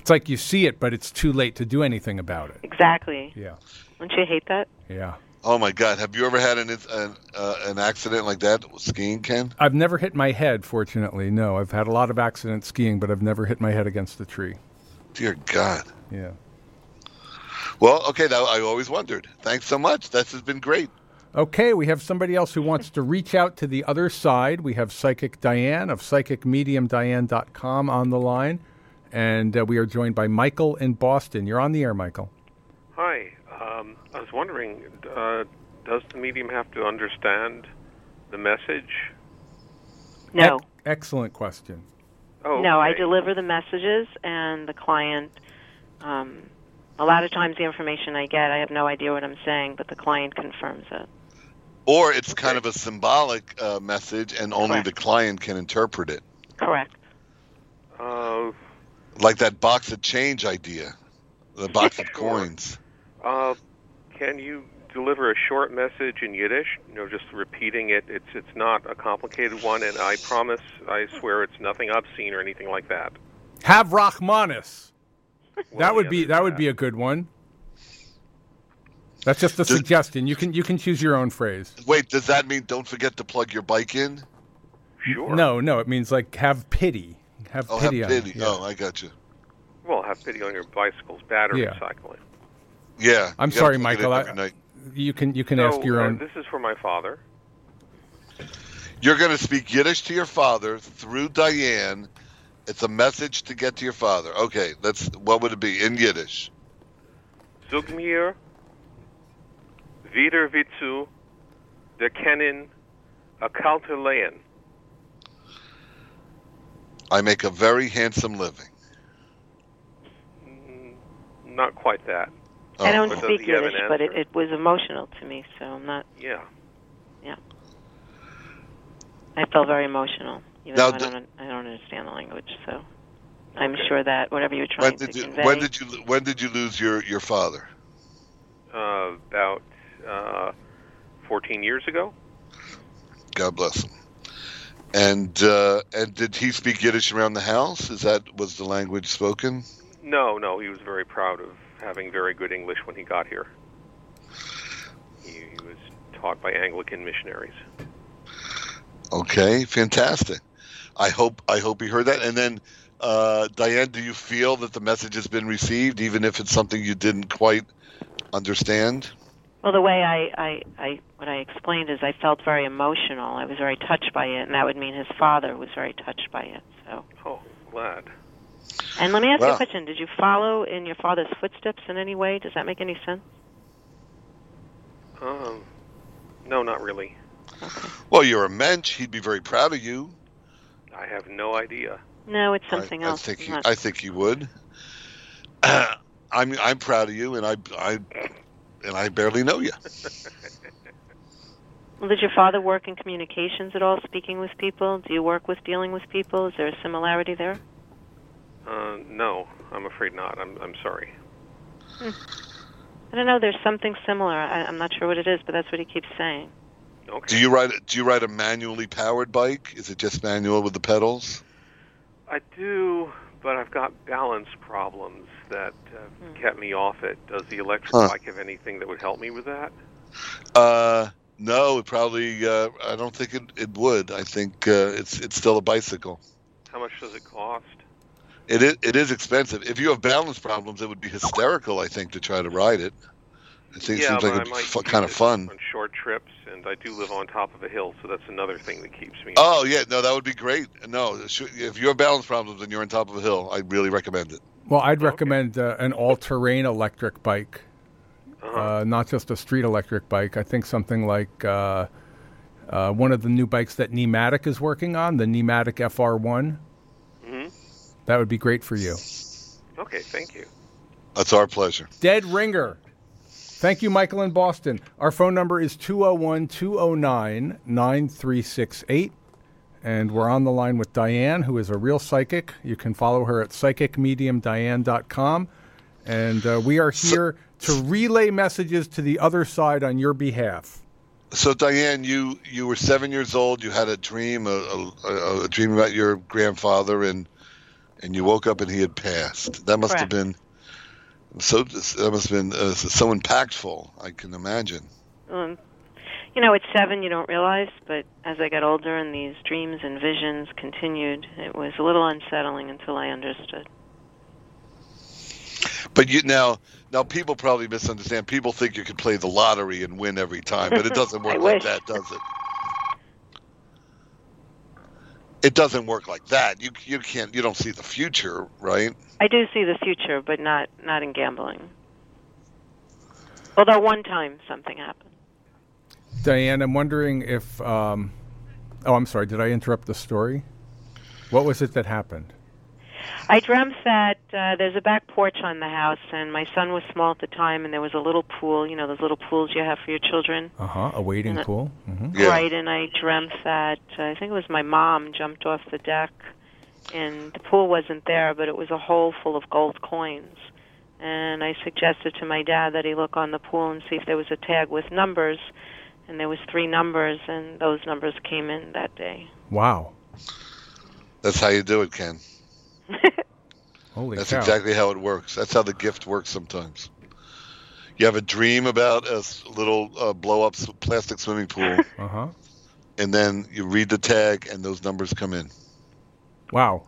It's like you see it, but it's too late to do anything about it. Exactly. Yeah. Don't you hate that? Yeah. Oh my God! Have you ever had an an, uh, an accident like that with skiing, Ken? I've never hit my head, fortunately. No, I've had a lot of accidents skiing, but I've never hit my head against a tree. Dear God. Yeah. Well, okay. That, I always wondered. Thanks so much. This has been great. Okay, we have somebody else who wants to reach out to the other side. We have Psychic Diane of psychic medium diane dot com on the line, and uh, we are joined by Michael in Boston. You're on the air, Michael. Hi. Um, I was wondering, uh, does the medium have to understand the message? No. Ec- excellent question. Oh, No, I okay. deliver the messages, and the client, um, a lot of times the information I get, I have no idea what I'm saying, but the client confirms it. Or it's kind of a symbolic uh, message, and only Correct. the client can interpret it. Correct. Uh, Like that box of change idea, the box of Sure. coins. uh, can you deliver a short message in Yiddish? You know, just repeating it. It's it's not a complicated one, and I promise, I swear, it's nothing obscene or anything like that. Have Rachmanis. Well, That would yeah, be there's that would be a good one. That's just a Does- suggestion. You can you can choose your own phrase. Wait, does that mean don't forget to plug your bike in? Sure. No, no, it means like have pity. Have Oh, have pity on pity. it. Yeah. Oh, I got you. Well, have pity on your bicycle's battery Yeah. cycling. Yeah. I'm you gotta sorry, plug it Michael. in I- every night. You can you can So, ask your uh, own. This is for my father. You're going to speak Yiddish to your father through Diane. It's a message to get to your father. Okay, that's what would it be in Yiddish? Sag mir, wieder Witzu, der kennen, a kalte Lehen. I make a very handsome living. Mm, Not quite that. I Oh, don't but does speak he have an Yiddish, but it, answer? it was emotional to me, so I'm not. Yeah. I felt very emotional, even Now, though I d- don't, I don't understand the language. So I'm sure that whatever you're When trying to did you convey. when did you when did you lose your, your father? Uh, about uh, fourteen years ago. God bless him. And uh, and did he speak Yiddish around the house? Is that was the language spoken? No, no, he was very proud of having very good English when he got here. He, he was taught by Anglican missionaries. Okay, fantastic. I hope I hope he heard that. And then, uh, Diane, do you feel that the message has been received, even if it's something you didn't quite understand? Well, the way I, I, I, what I explained is I felt very emotional. I was very touched by it, and that would mean his father was very touched by it. So, Oh, glad. and let me ask you Wow. a question: did you follow in your father's footsteps in any way? Does that make any sense? Um, no, not really. Okay. Well, you're a mensch. He'd be very proud of you. I have no idea. No, it's something I, else. I think I'm he, not- I think he would. I'm I'm proud of you, and I I and I barely know you. Well, did your father work in communications at all, speaking with people? Do you work with dealing with people? Is there a similarity there? Uh, no, I'm afraid not. I'm I'm sorry. I don't know. There's something similar. I, I'm not sure what it is, but that's what he keeps saying. Okay. Do you ride Do you ride a manually powered bike? Is it just manual with the pedals? I do, but I've got balance problems that uh, Hmm. kept me off it. Does the electric Huh. bike have anything that would help me with that? Uh, no, it probably. Uh, I don't think it, it would. I think uh, it's it's still a bicycle. How much does it cost? It is, it is expensive. If you have balance problems, it would be hysterical, I think, to try to ride it. I think it yeah, seems like but I it's might fu- use kind of it fun. on short trips, and I do live on top of a hill, so that's another thing that keeps me. Oh, yeah, no, that would be great. No, sh- if you have balance problems and you're on top of a hill, I really recommend it. Well, I'd Okay. recommend uh, an all-terrain electric bike, Uh-huh. uh, not just a street electric bike. I think something like uh, uh, one of the new bikes that Pneumatic is working on, the Pneumatic F R one. hmm That would be great for you. Okay, thank you. That's our pleasure. Dead ringer. Thank you, Michael in Boston. Our phone number is two oh one, two oh nine, nine three six eight. And we're on the line with Diane, who is a real psychic. You can follow her at psychic medium diane dot com. And uh, we are here to relay messages to the other side on your behalf. So, Diane, you, you were seven years old. You had a dream, a, a, a dream about your grandfather, and and you woke up and he had passed. That must have Correct. been so. That must have been uh, so impactful. I can imagine. Um, you know, at seven, you don't realize, but as I got older and these dreams and visions continued, it was a little unsettling until I understood. But you now, now people probably misunderstand. People think you can play the lottery and win every time, but it doesn't work I like wish. that, does it? It doesn't work like that. You you can't. You don't see the future, right? I do see the future, but not not in gambling. Although one time something happened. Diane, I'm wondering if. Um, oh, I'm sorry. Did I interrupt the story? What was it that happened? I dreamt that uh, there's a back porch on the house, and my son was small at the time, and there was a little pool. You know, those little pools you have for your children. Uh huh. A wading And it- pool. hmm Yeah. Right, and I dreamt that uh, I think it was my mom jumped off the deck, and the pool wasn't there, but it was a hole full of gold coins. And I suggested to my dad that he look on the pool and see if there was a tag with numbers, and there was three numbers, and those numbers came in that day. Wow. That's how you do it, Ken. Holy That's cow. exactly how it works. That's how the gift works sometimes. You have a dream about a s- little uh, blow-up s- plastic swimming pool, Uh huh. and then you read the tag, and those numbers come in. Wow.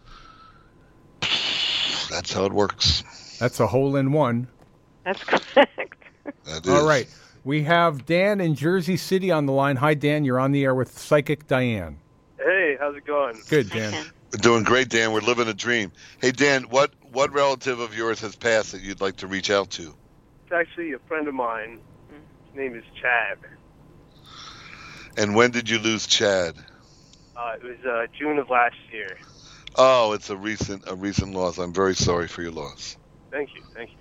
That's how it works. That's a hole in one. That's correct. That is. All right. We have Dan in Jersey City on the line. Hi, Dan. You're on the air with Psychic Diane. Hey, how's it going? Good, I Dan. can. We're doing great, Dan. We're living a dream. Hey, Dan, what, what relative of yours has passed that you'd like to reach out to? It's actually a friend of mine. His name is Chad. And when did you lose Chad? Uh, it was uh, June of last year. Oh, it's a recent a recent loss. I'm very sorry for your loss. Thank you, thank you.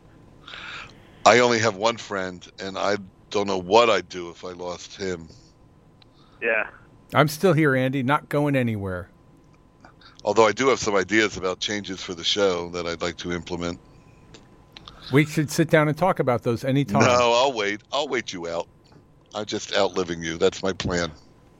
I only have one friend, and I don't know what I'd do if I lost him. Yeah. I'm still here, Andy, not going anywhere. Although I do have some ideas about changes for the show that I'd like to implement. We should sit down and talk about those anytime. No, I'll wait. I'll wait you out. I'm just outliving you. That's my plan.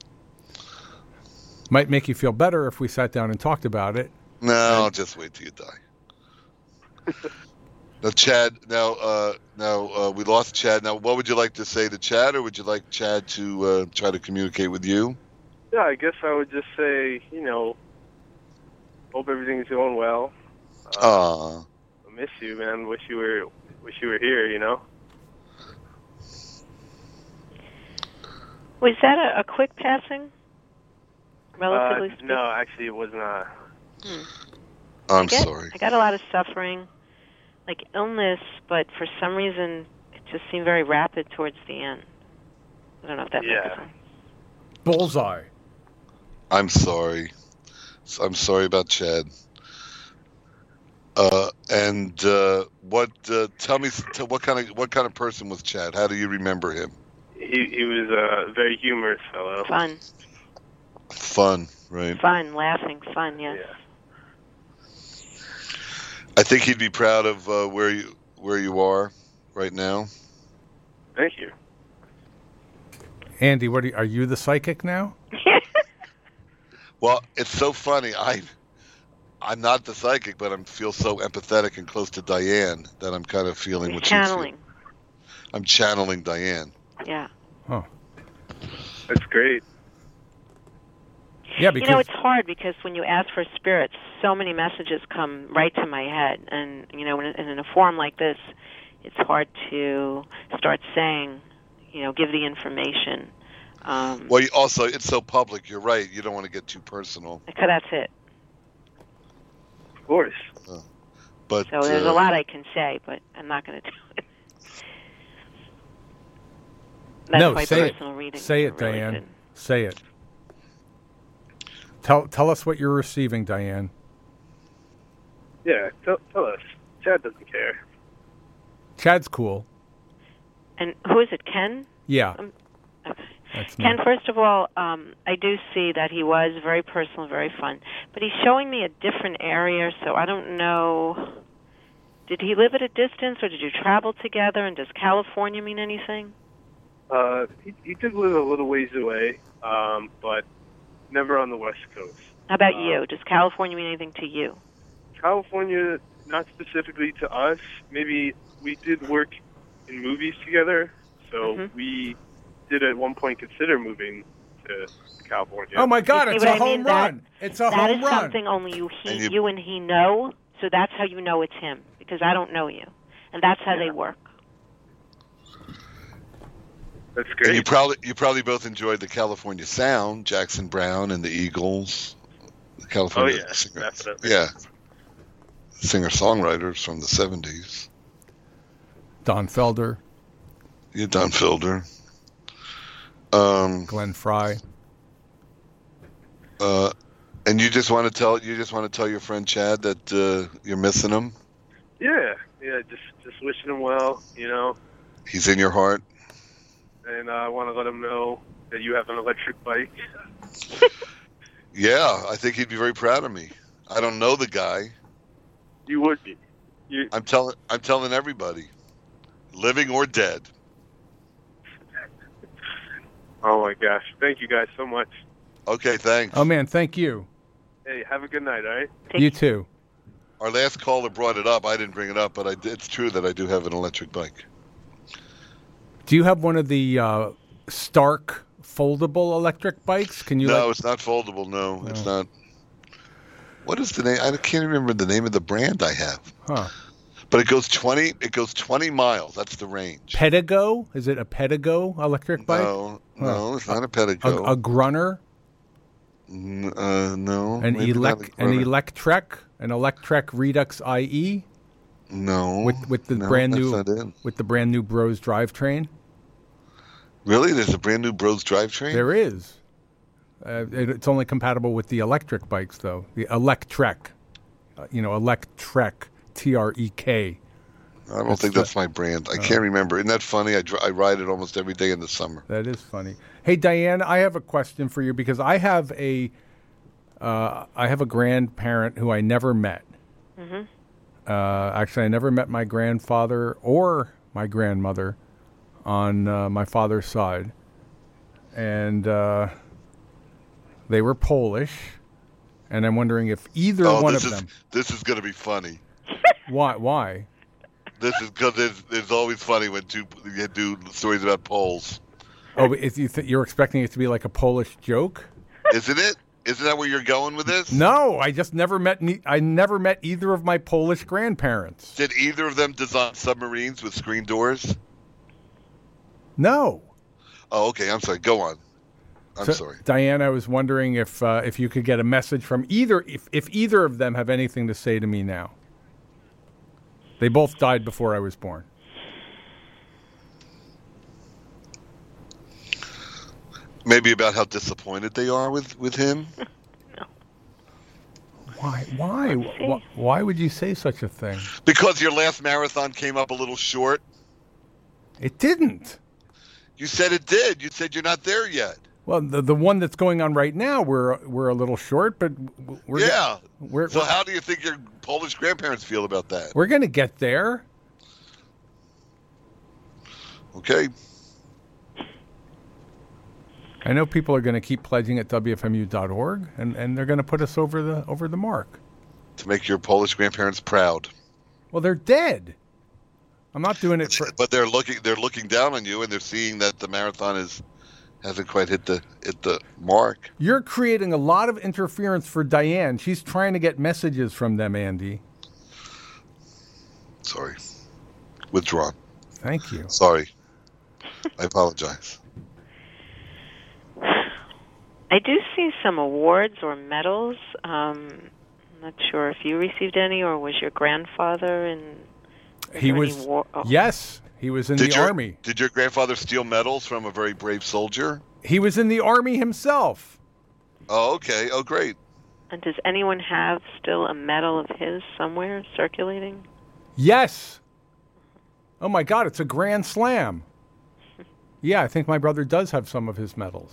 Might make you feel better if we sat down and talked about it. No, I'll just wait till you die. Now, Chad. Now, uh, now uh, we lost Chad. Now, what would you like to say to Chad, or would you like Chad to uh, try to communicate with you? Yeah, I guess I would just say, you know, hope everything's going well. Uh, Aw. I miss you, man. Wish you were, wish you were here. You know. Was that a, a quick passing? Relatively Uh, speaking? no, actually, it was not. Hmm. I'm I get, sorry. I got a lot of suffering, like illness, but for some reason it just seemed very rapid towards the end. I don't know if that Yeah. makes sense. Bullseye. I'm sorry. I'm sorry about Chad. Uh, and uh, what? Uh, tell me, t- what kind of what kind of person was Chad? How do you remember him? He he was a very humorous fellow. Fun, Fun, right? fun, laughing, fun. Yes. Yeah. I think he'd be proud of uh, where you where you are right now. Thank you. Andy, what are you, are you the psychic now? Well, it's so funny. I I'm not the psychic, but I feel so empathetic and close to Diane that I'm kind of feeling He's what she's feeling. channeling. I'm channeling Diane. Yeah. Oh. That's great. Yeah, because You know, it's hard because when you ask for spirits, so many messages come right to my head. And, you know, in, in a forum like this, it's hard to start saying, you know, give the information. Um, Well, you also, it's so public. You're right. You don't want to get too personal. because that's it. Of course. But So there's uh, a lot I can say, but I'm not going to do it. That's no, why say it. personal readings Say are it, really Diane. good. Say it. Tell tell us what you're receiving, Diane. Yeah. Tell, tell us. Chad doesn't care. Chad's cool. And who is it, Ken? Yeah, Um, okay. that's me. Ken, first of all, um, I do see that he was very personal, very fun. But he's showing me a different area, so I don't know. Did he live at a distance, or did you travel together, and does California mean anything? Uh, he, he did live a little ways away, um, but never on the West Coast. How about Uh, you? Does California mean anything to you? California, not specifically to us. Maybe we did work in movies together, so Mhm. we did at one point consider moving to California. Oh my God! You see It's a what I home mean? That- run. It's a That home is run. something only you, he, And you, you- and he know. So that's how you know it's him, because I don't know you, and that's how they work. That's And great. you probably you probably both enjoyed the California sound, Jackson Brown and the Eagles. The California Oh, yeah, singer, definitely. yeah, singer songwriters from the seventies. Don Felder, Yeah, Don Felder. Um, Glenn Fry. uh, and you just want to tell you just want to tell your friend Chad that uh, you're missing him. Yeah, yeah, just just wishing him well, you know, He's in your heart. and uh, I want to let him know that you have an electric bike. Yeah, I think he'd be very proud of me. I don't know the guy. You would be. You, I'm telling I'm telling everybody, living or dead. oh my gosh, thank you guys so much. Okay, thanks. Oh man, thank you. Hey, have a good night, all right? Take- You too. Our last caller brought it up. I didn't bring it up, but I did, it's true that I do have an electric bike. Do you have one of the uh, Stark foldable electric bikes? Can you? no, like- it's not foldable. No, it's Oh. not. What is the name? I can't remember the name of the brand I have. Huh. But it goes twenty. It goes twenty miles. That's the range. Pedigo? Is it a Pedigo electric bike? No, Huh. no, it's not a A, Pedigo. a Grunner? N- uh, no, An maybe not elec a an Grunner. Electrek? An Electrek Redux I E No, with with the no, brand that's new not it. with the brand new Bros drivetrain? Really, there's a brand new Bros drivetrain. There is. Uh, it, it's only compatible with the electric bikes, though. The Electrek, uh, you know, Electrek, T R E K. I don't That's think the- that's my brand. I can't remember. Isn't that funny? I, dri- I ride it almost every day in the summer. That is funny. Hey, Diane, I have a question for you because I have a uh, I have a grandparent who I never met. Mm-hmm. Uh, actually, I never met my grandfather or my grandmother on uh, my father's side, and uh, they were Polish. And I'm wondering if either oh, one this of is them. this is going to be funny. Why? Why? This is because it's, it's always funny when two you do stories about Poles, Oh, but if you th- you're expecting it to be like a Polish joke? isn't it? Isn't that where you're going with this? No, I just never met. Ne- I never met either of my Polish grandparents. Did either of them design submarines with screen doors? No. Oh, okay. I'm sorry. Go on. I'm So, sorry. Diane. I was wondering if uh, if you could get a message from either if if either of them have anything to say to me now. They both died before I was born. Maybe about how disappointed they are with, with him. Why? Why? see. Why, why would you say such a thing? Because your last marathon came up a little short. It didn't. You said it did. You said you're not there yet. Well, the the one that's going on right now, we're we're a little short, but we're yeah. we're So how do you think your Polish grandparents feel about that? we're going to get there. Okay. I know people are going to keep pledging at W F M U dot org, and, and they're going to put us over the over the mark. To make your Polish grandparents proud. Well, they're dead. I'm not doing it for. But they're looking they're looking down on you and they're seeing that the marathon is hasn't quite hit the hit the mark. You're creating a lot of interference for Diane. She's trying to get messages from them, Andy. Sorry. Withdrawn. Thank you. Sorry. I apologize. I do see some awards or medals. Um, I'm not sure if you received any or was your grandfather in. is He there any was. war- oh. Yes, he was in Did the your, army. Did your grandfather steal medals from a very brave soldier? He was in the army himself. Oh, okay. Oh, great. And does anyone have still a medal of his somewhere circulating? Yes. Oh my God! It's a grand slam. Yeah, I think my brother does have some of his medals.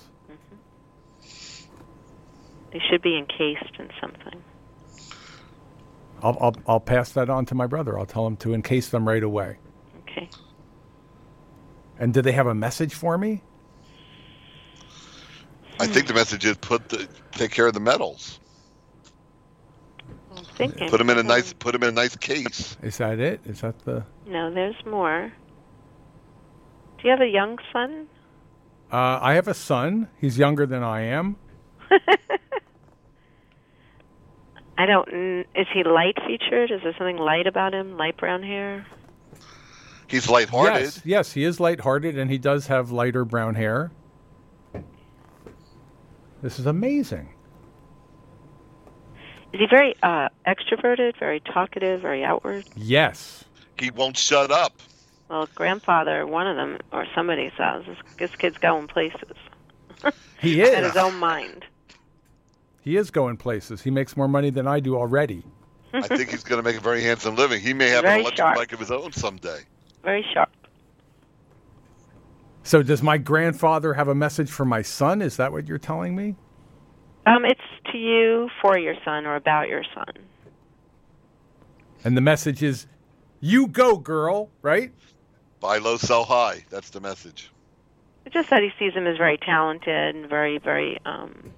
They should be encased in something. I'll, I'll I'll pass that on to my brother. I'll tell him to encase them right away. Okay. And do they have a message for me? I think the message is put the take care of the medals. thinking. Put him in a nice put him in a nice case. Is that it? Is that the? No, there's more. Do you have a young son? Uh, I have a son. He's younger than I am. I don't. kn- Is he light featured? Is there something light about him? Light brown hair? He's lighthearted. Yes, yes, he is lighthearted, and he does have lighter brown hair. This is amazing. Is he very uh, extroverted, very talkative, very outward? Yes. He won't shut up. Well, grandfather, one of them, or somebody says, this, this kid's going places. He Got is. his own mind. He is going places. He makes more money than I do already. I think he's going to make a very handsome living. He may have Very an electric sharp. bike of his own someday. Very sharp. So does my grandfather have a message for my son? Is that what you're telling me? Um, it's to you for your son or about your son. And the message is, you go, girl, right? Buy low, sell high. That's the message. It's just that he sees him as very talented and very, very, um,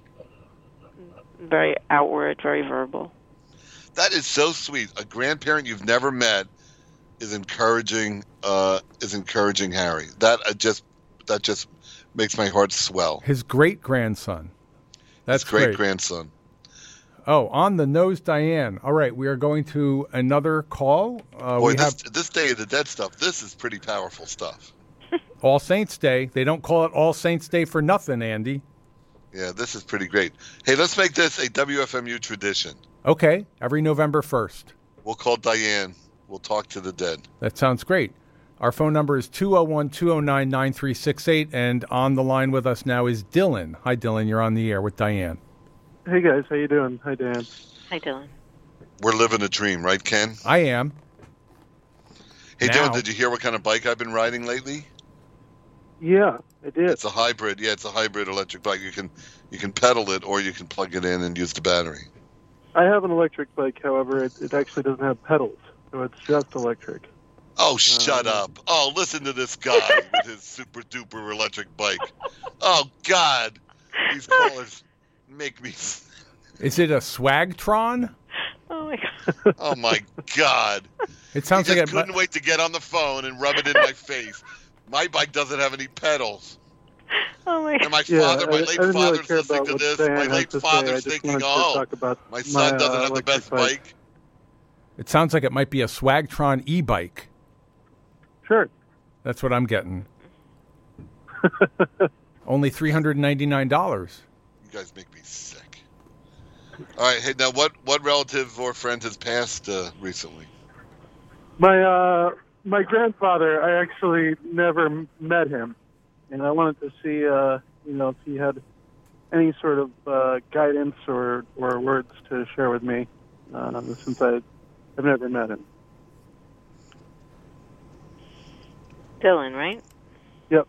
very outward, very verbal. That is so sweet. A grandparent you've never met is encouraging. Uh, is encouraging Harry. That uh, just that just makes my heart swell. His great grandson. That's His great great. grandson. Oh, on the nose, Diane. All right, we are going to another call. Uh, Boy, we this have this Day of the Dead stuff. This is pretty powerful stuff. All Saints Day. They don't call it All Saints Day for nothing, Andy. Yeah, this is pretty great. Hey, let's make this a W F M U tradition. Okay, every November first. We'll call Diane. We'll talk to the dead. That sounds great. Our phone number is two oh one, two oh nine, nine three six eight, and on the line with us now is Dylan. Hi, Dylan. You're on the air with Diane. Hey guys, how you doing? Hi Dan. Hi, Dylan. We're living a dream, right, Ken? I am. Hey, Now. Dylan, did you hear what kind of bike I've been riding lately? Yeah, I did. It's a hybrid. Yeah, it's a hybrid electric bike. You can you can pedal it or you can plug it in and use the battery. I have an electric bike, however, it, it actually doesn't have pedals, so it's just electric. Oh, shut Um, up. Oh, listen to this guy with his super duper electric bike. Oh, God. These callers make me. Is it a Swagtron? Oh, my God. Oh, my God. It sounds he like just it. couldn't wait to get on the phone and rub it in my face. My bike doesn't have any pedals. Oh, my And God. my Yeah, father, I, my I late didn't really father's care listening about to what this. Diane My has late to say. I father's just thinking, wanted to oh, talk about my son my, doesn't uh, have the electric best bike. bike. It sounds like it might be a Swagtron e-bike. Sure. That's what I'm getting. Only three hundred ninety-nine dollars. You guys make me sick. All right, hey, now what, what relative or friend has passed uh, recently? My uh, my grandfather, I actually never m- met him, and I wanted to see, uh, you know, if he had any sort of uh, guidance or, or words to share with me, uh, since I have never met him. Dylan, right? Yep.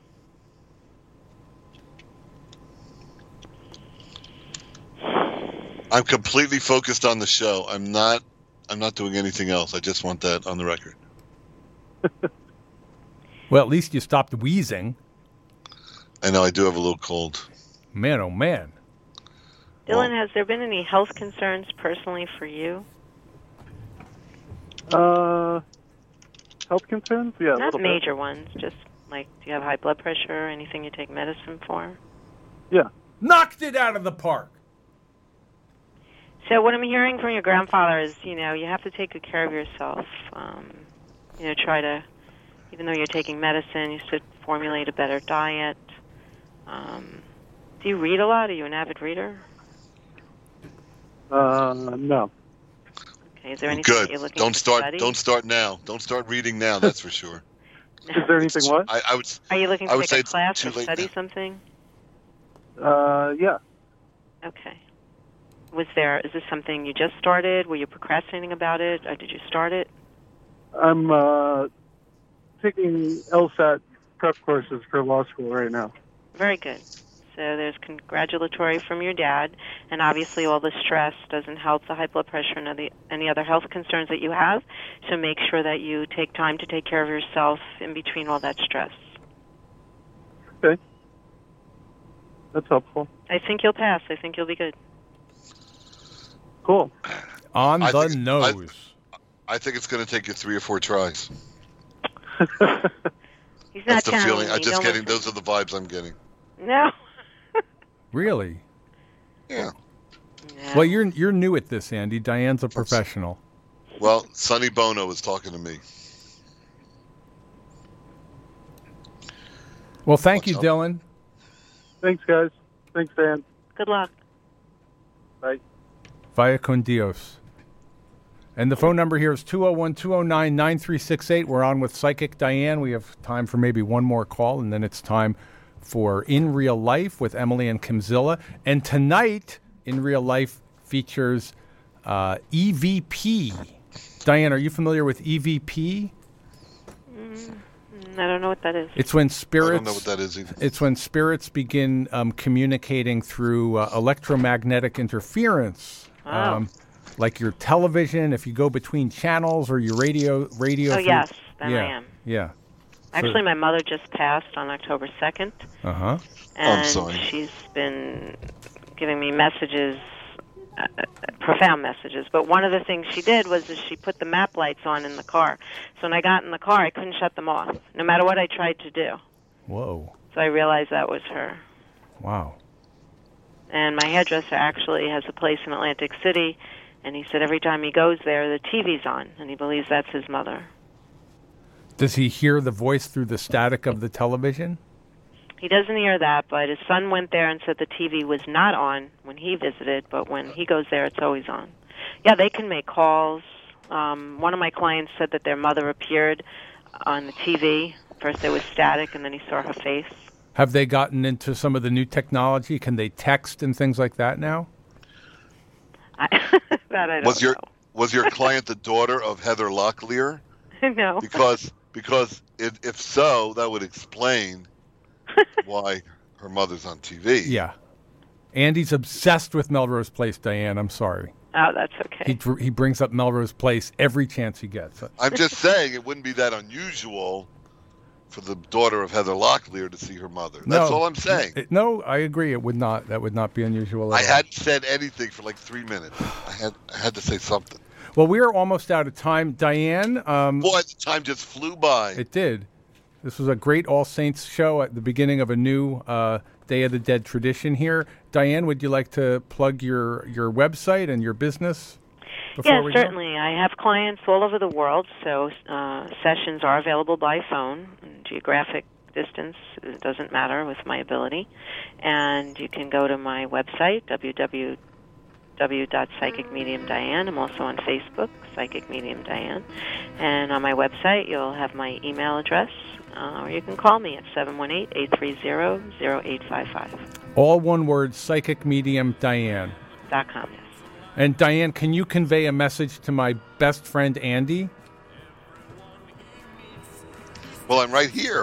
I'm completely focused on the show. I'm not. I'm not doing anything else. I just want that on the record. Well, at least you stopped wheezing. I know I do have a little cold. Man, oh man. Dylan, has there been any health concerns personally for you? Uh, health concerns? Yeah, a Not little major ones, just like, do you have high blood pressure or anything you take medicine for? bit. Yeah. Knocked it out of the park. So what I'm hearing from your grandfather is, you know, you have to take good care of yourself. Um, you know, try to, even though you're taking medicine, you should formulate a better diet. Um, do you read a lot? Are you an avid reader? Uh, no. Okay, is there anything Good. that you're looking Don't to start. study? Don't start now. Don't start reading now. That's for sure. Is there anything what? I, I would. Are you looking I to would take say a it's class too or late study now. something? Uh, yeah. Okay. Was there, is this something you just started? Were you procrastinating about it, or did you start it? I'm uh, taking LSAT prep courses for law school right now. Very good. So there's congratulatory from your dad, and obviously all the stress doesn't help the high blood pressure and the, any other health concerns that you have. So make sure that you take time to take care of yourself in between all that stress. Okay. That's helpful. I think you'll pass. I think you'll be good. Cool. On I the think- nose. I think it's going to take you three or four tries. He's not That's the channeling feeling. me. I'm just Don't getting. listen. Those are the vibes I'm getting. No. Really? Yeah. Yeah. Well, you're you're new at this, Andy. Diane's a professional. Well, Sonny Bono was talking to me. Well, thank you, What's up? Dylan. Thanks, guys. Thanks, Dan. Good luck. Bye. Vaya con Dios. And the phone number here is two oh one, two oh nine, nine three six eight. We're on with Psychic Diane. We have time for maybe one more call, and then it's time for In Real Life with Emily and Kimzilla. And tonight, In Real Life features uh, E V P. Diane, are you familiar with E V P? Mm, I don't know what that is. It's when I spirits. don't know what that is either. It's when spirits begin um, communicating through uh, electromagnetic interference, Oh. um, like your television. If you go between channels or your radio, radio. Oh, through- yes, then yeah, I am. Yeah. Actually, my mother just passed on October second. Uh huh. And I'm sorry. she's been giving me messages, uh, uh, profound messages. But one of the things she did was is she put the map lights on in the car. So when I got in the car, I couldn't shut them off, no matter what I tried to do. Whoa. So I realized that was her. Wow. And my hairdresser actually has a place in Atlantic City, and he said every time he goes there, the T V's on, and he believes that's his mother. Does he hear the voice through the static of the television? He doesn't hear that, but his son went there and said the T V was not on when he visited, but when he goes there, it's always on. Yeah, they can make calls. Um, one of my clients said that their mother appeared on the T V. First there was static, and then he saw her face. Have they gotten into some of the new technology? Can they text and things like that now? I, that I don't Was your was your client the daughter of Heather Locklear? know. no. Because because it, if so, that would explain why her mother's on T V. Yeah. Andy's obsessed with Melrose Place, Diane. I'm sorry. Oh, that's okay. He dr- he brings up Melrose Place every chance he gets. I'm just saying it wouldn't be that unusual for the daughter of Heather Locklear to see her mother. That's No. all I'm saying. It- no, I agree. It would not. That would not be unusual. At I all. hadn't said anything for like three minutes. I had I had to say something. Well, we are almost out of time, Diane. Um, Boy, the time just flew by. It did. This was a great All Saints show at the beginning of a new uh, Day of the Dead tradition here. Diane, would you like to plug your, your website and your business? Before Yes, we go? certainly. I have clients all over the world, so uh, sessions are available by phone. Geographic distance it doesn't matter with my ability. And you can go to my website, w w w dot psychic medium diane. I'm also on Facebook, Psychic Medium Diane. And on my website, you'll have my email address, uh, or you can call me at seven one eight, eight three zero, zero eight five five. All one word, Psychic Medium Diane. Dot com, yes. And Diane, can you convey a message to my best friend Andy? Well, I'm right here.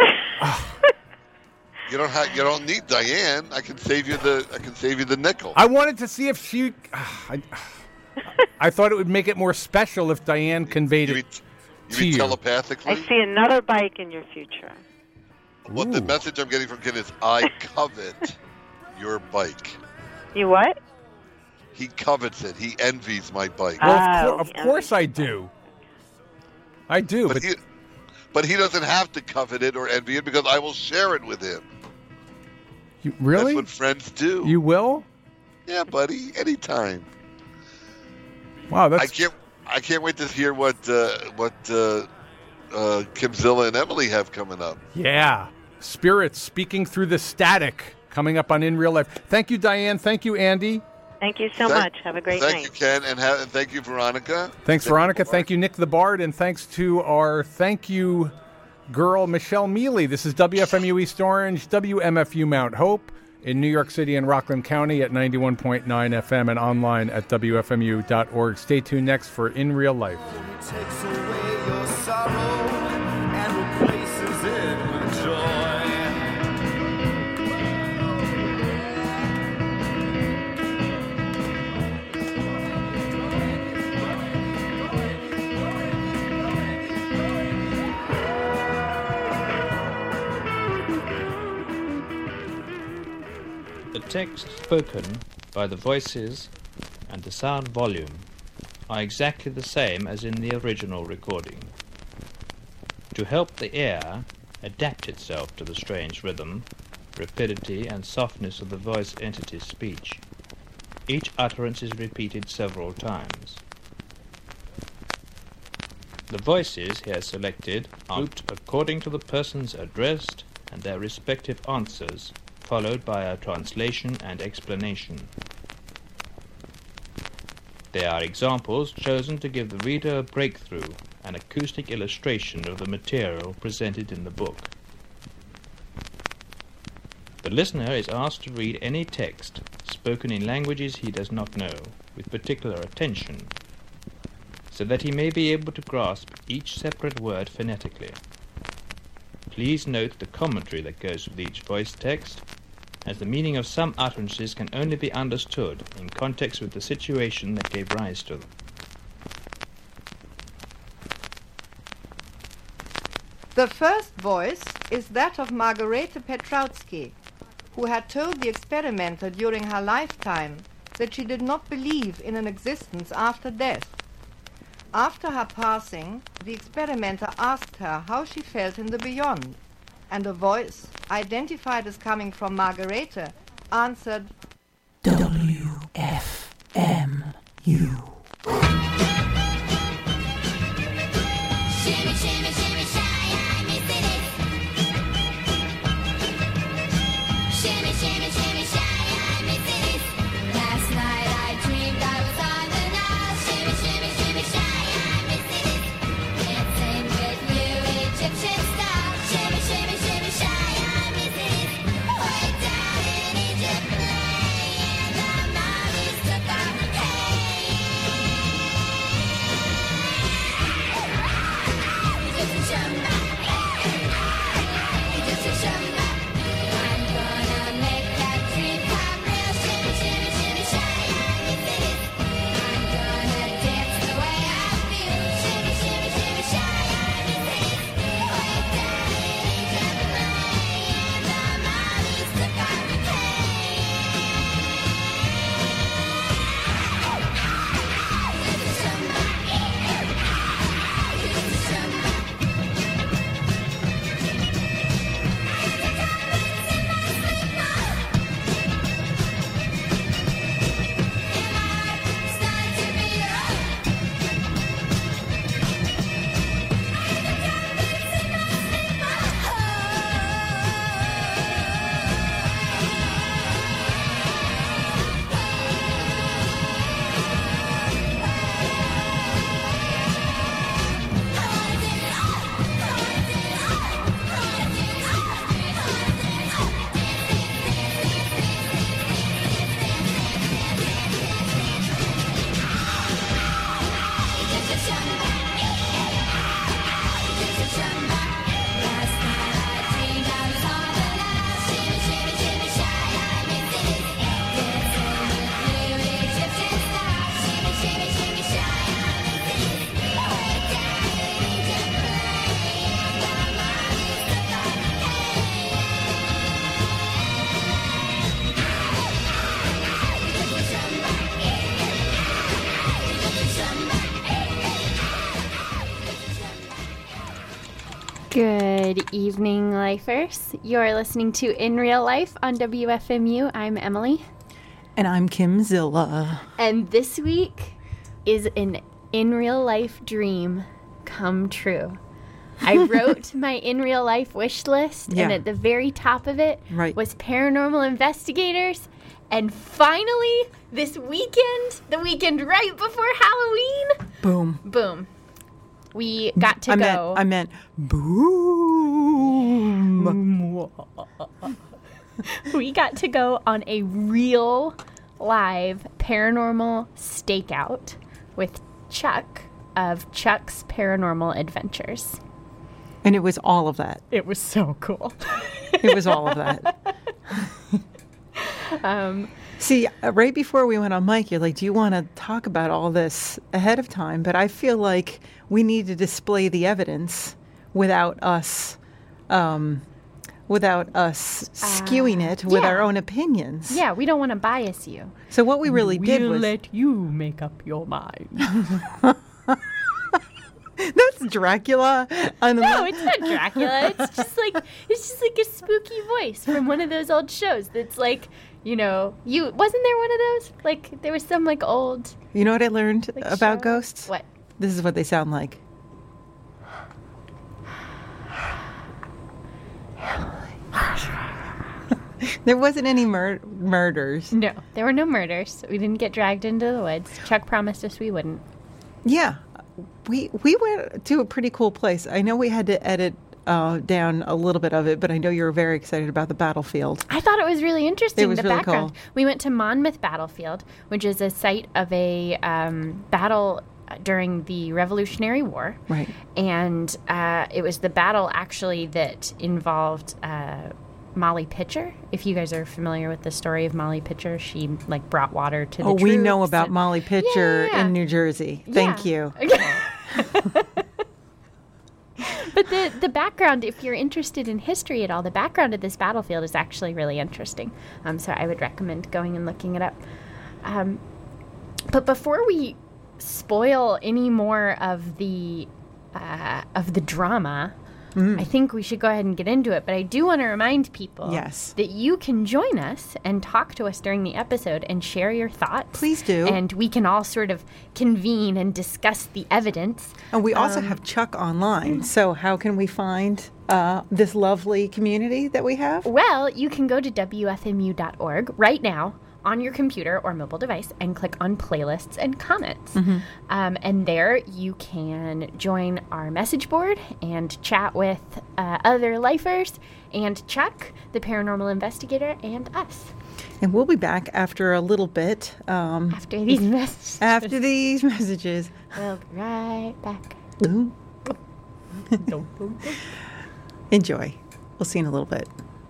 You don't have. You don't need Diane. I can save you the. I can save you the nickel. I wanted to see if she. I, I thought it would make it more special if Diane conveyed You it mean, you to mean you. telepathically? I see another bike in your future. What the Ooh. message I'm getting from Ken is, I covet your bike. You what? He covets it. He envies my bike. Well, Oh, of, cour- of yeah. course I do. I do, but but, he, but he doesn't have to covet it or envy it because I will share it with him. you, really? That's what friends do. You will? Yeah, buddy. Anytime. Wow, that's I can't. I can't wait to hear what uh, what uh, uh, Kimzilla and Emily have coming up. Yeah. Spirits speaking through the static coming up on In Real Life. Thank you, Diane. Thank you, Andy. Thank you so Thank- much. Have a great thank night. you, Ken, and, ha- and thank you, Veronica. Thanks, Thank Veronica. you, Thank you, Nick the Bard. And thanks to our thank you girl, Michelle Mealy. This is W F M U East Orange, W M F U Mount Hope in New York City and Rockland County at ninety-one point nine F M and online at W F M U dot org. Stay tuned next for In Real Life. Takes away your sorrow and replaces it with joy. The text spoken by the voices and the sound volume are exactly the same as in the original recording. To help the ear adapt itself to the strange rhythm, rapidity, and softness of the voice entity's speech, each utterance is repeated several times. The voices here selected are grouped according to the persons addressed and their respective answers, followed by a translation and explanation. They are examples chosen to give the reader a breakthrough, an acoustic illustration of the material presented in the book. The listener is asked to read any text, spoken in languages he does not know, with particular attention, so that he may be able to grasp each separate word phonetically. Please note the commentary that goes with each voice text, as the meaning of some utterances can only be understood in context with the situation that gave rise to them. The first voice is that of Margarete Petrowski, who had told the experimenter during her lifetime that she did not believe in an existence after death. After her passing, the experimenter asked her how she felt in the beyond, and a voice, identified as coming from Margarete, answered, W F M U. Shimmy, shimmy, shimmy, shy, I miss it. Shimmy, shimmy, shimmy, shy, I miss it. Last night I dreamed I was on the Nile. Shimmy, shimmy, shimmy, shy, I miss it. Dancing with you, Egyptian style. Shimmy, shimmy, shimmy, shy, I miss it. Way down in Egypt, playing the mummies took off the pain. Egyptian shamba, Egyptian shamba. I'm gonna make that dream come real. Shimmy, shimmy, shimmy, shy, I miss it. I'm gonna dance the way I feel. Shimmy, shimmy, shimmy, shy, I miss it. Way down in Egypt, playing the mummies took off the pain. Egyptian shamba, Egyptian shamba. Good evening, lifers. You're listening to In Real Life on W F M U. I'm Emily. And I'm Kim Zilla. And this week is an in real life dream come true. I wrote my in real life wish list, Yeah. and at the very top of it Right. was paranormal investigators. And finally, this weekend, the weekend right before Halloween, Boom. boom. We got to I go. meant, I meant boom. We got to go on a real live paranormal stakeout with Chuck of Chuck's Paranormal Adventures. And it was all of that. It was so cool. It was all of that. um, See, uh, right before we went on mic, you're like, do you want to talk about all this ahead of time? But I feel like we need to display the evidence without us um, without us skewing it with yeah. our own opinions. Yeah, we don't want to bias you. So what we really we'll did was let you make up your mind. That's Dracula. On the No, it's not Dracula. It's just like it's just like a spooky voice from one of those old shows. That's like, you know, you wasn't there one of those? Like there was some like old. You know what I learned Like about show? ghosts? What? This is what they sound like. There wasn't any mur- murders. No, there were no murders. We didn't get dragged into the woods. Chuck promised us we wouldn't. Yeah, we we went to a pretty cool place. I know we had to edit uh, down a little bit of it, but I know you were very excited about the battlefield. I thought it was really interesting. It was the really background. cool. We went to Monmouth Battlefield, which is a site of a um, battle during the Revolutionary War. Right. And uh, it was the battle actually that involved uh, Molly Pitcher. If you guys are familiar with the story of Molly Pitcher, she like brought water to the Oh, we know troops about and- Molly Pitcher Yeah, yeah, yeah. in New Jersey. Thank Yeah. you. But the, the background, if you're interested in history at all, the background of this battlefield is actually really interesting. Um, so I would recommend going and looking it up. Um, but before we spoil any more of the uh, of the drama, Mm. I think we should go ahead and get into it. But I do want to remind people Yes. that you can join us and talk to us during the episode and share your thoughts. Please do. And we can all sort of convene and discuss the evidence. And we also Um, have Chuck online. So how can we find uh, this lovely community that we have? Well, you can go to W F M U dot org right now on your computer or mobile device and click on playlists and comments. Mhm. Um, and there you can join our message board and chat with uh, other lifers and Chuck, the paranormal investigator, and us. And we'll be back after a little bit. Um, after these messages. After these messages. We'll be right back. Ooh. Enjoy. We'll see you in a little bit.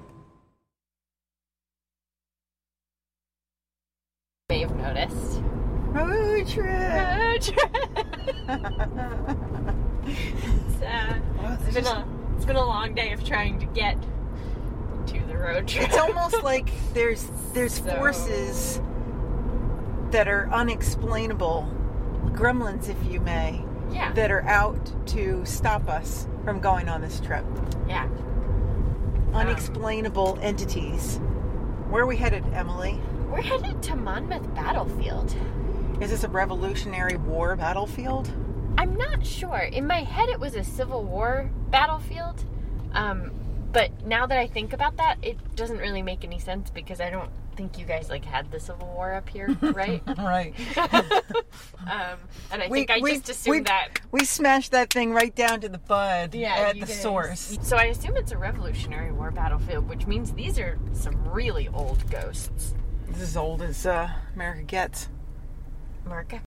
May have noticed. Road trip. Road trip. it's, uh, it's, been a, it's been a long day of trying to get to the road trip. It's almost like there's there's So- forces that are unexplainable, gremlins, if you may, Yeah. that are out to stop us from going on this trip. Yeah. Unexplainable entities. Where are we headed, Emily? We're headed to Monmouth Battlefield. Is this a Revolutionary War battlefield? I'm not sure. In my head, it was a Civil War battlefield. Um, but now that I think about that, it doesn't really make any sense because I don't think you guys like had the Civil War up here, right? Right. um, and I think I just assumed we, that. We smashed that thing right down to the bud Yeah, at you the guys- source. So I assume it's a Revolutionary War battlefield, which means these are some really old ghosts. This is as old as uh, America gets. America?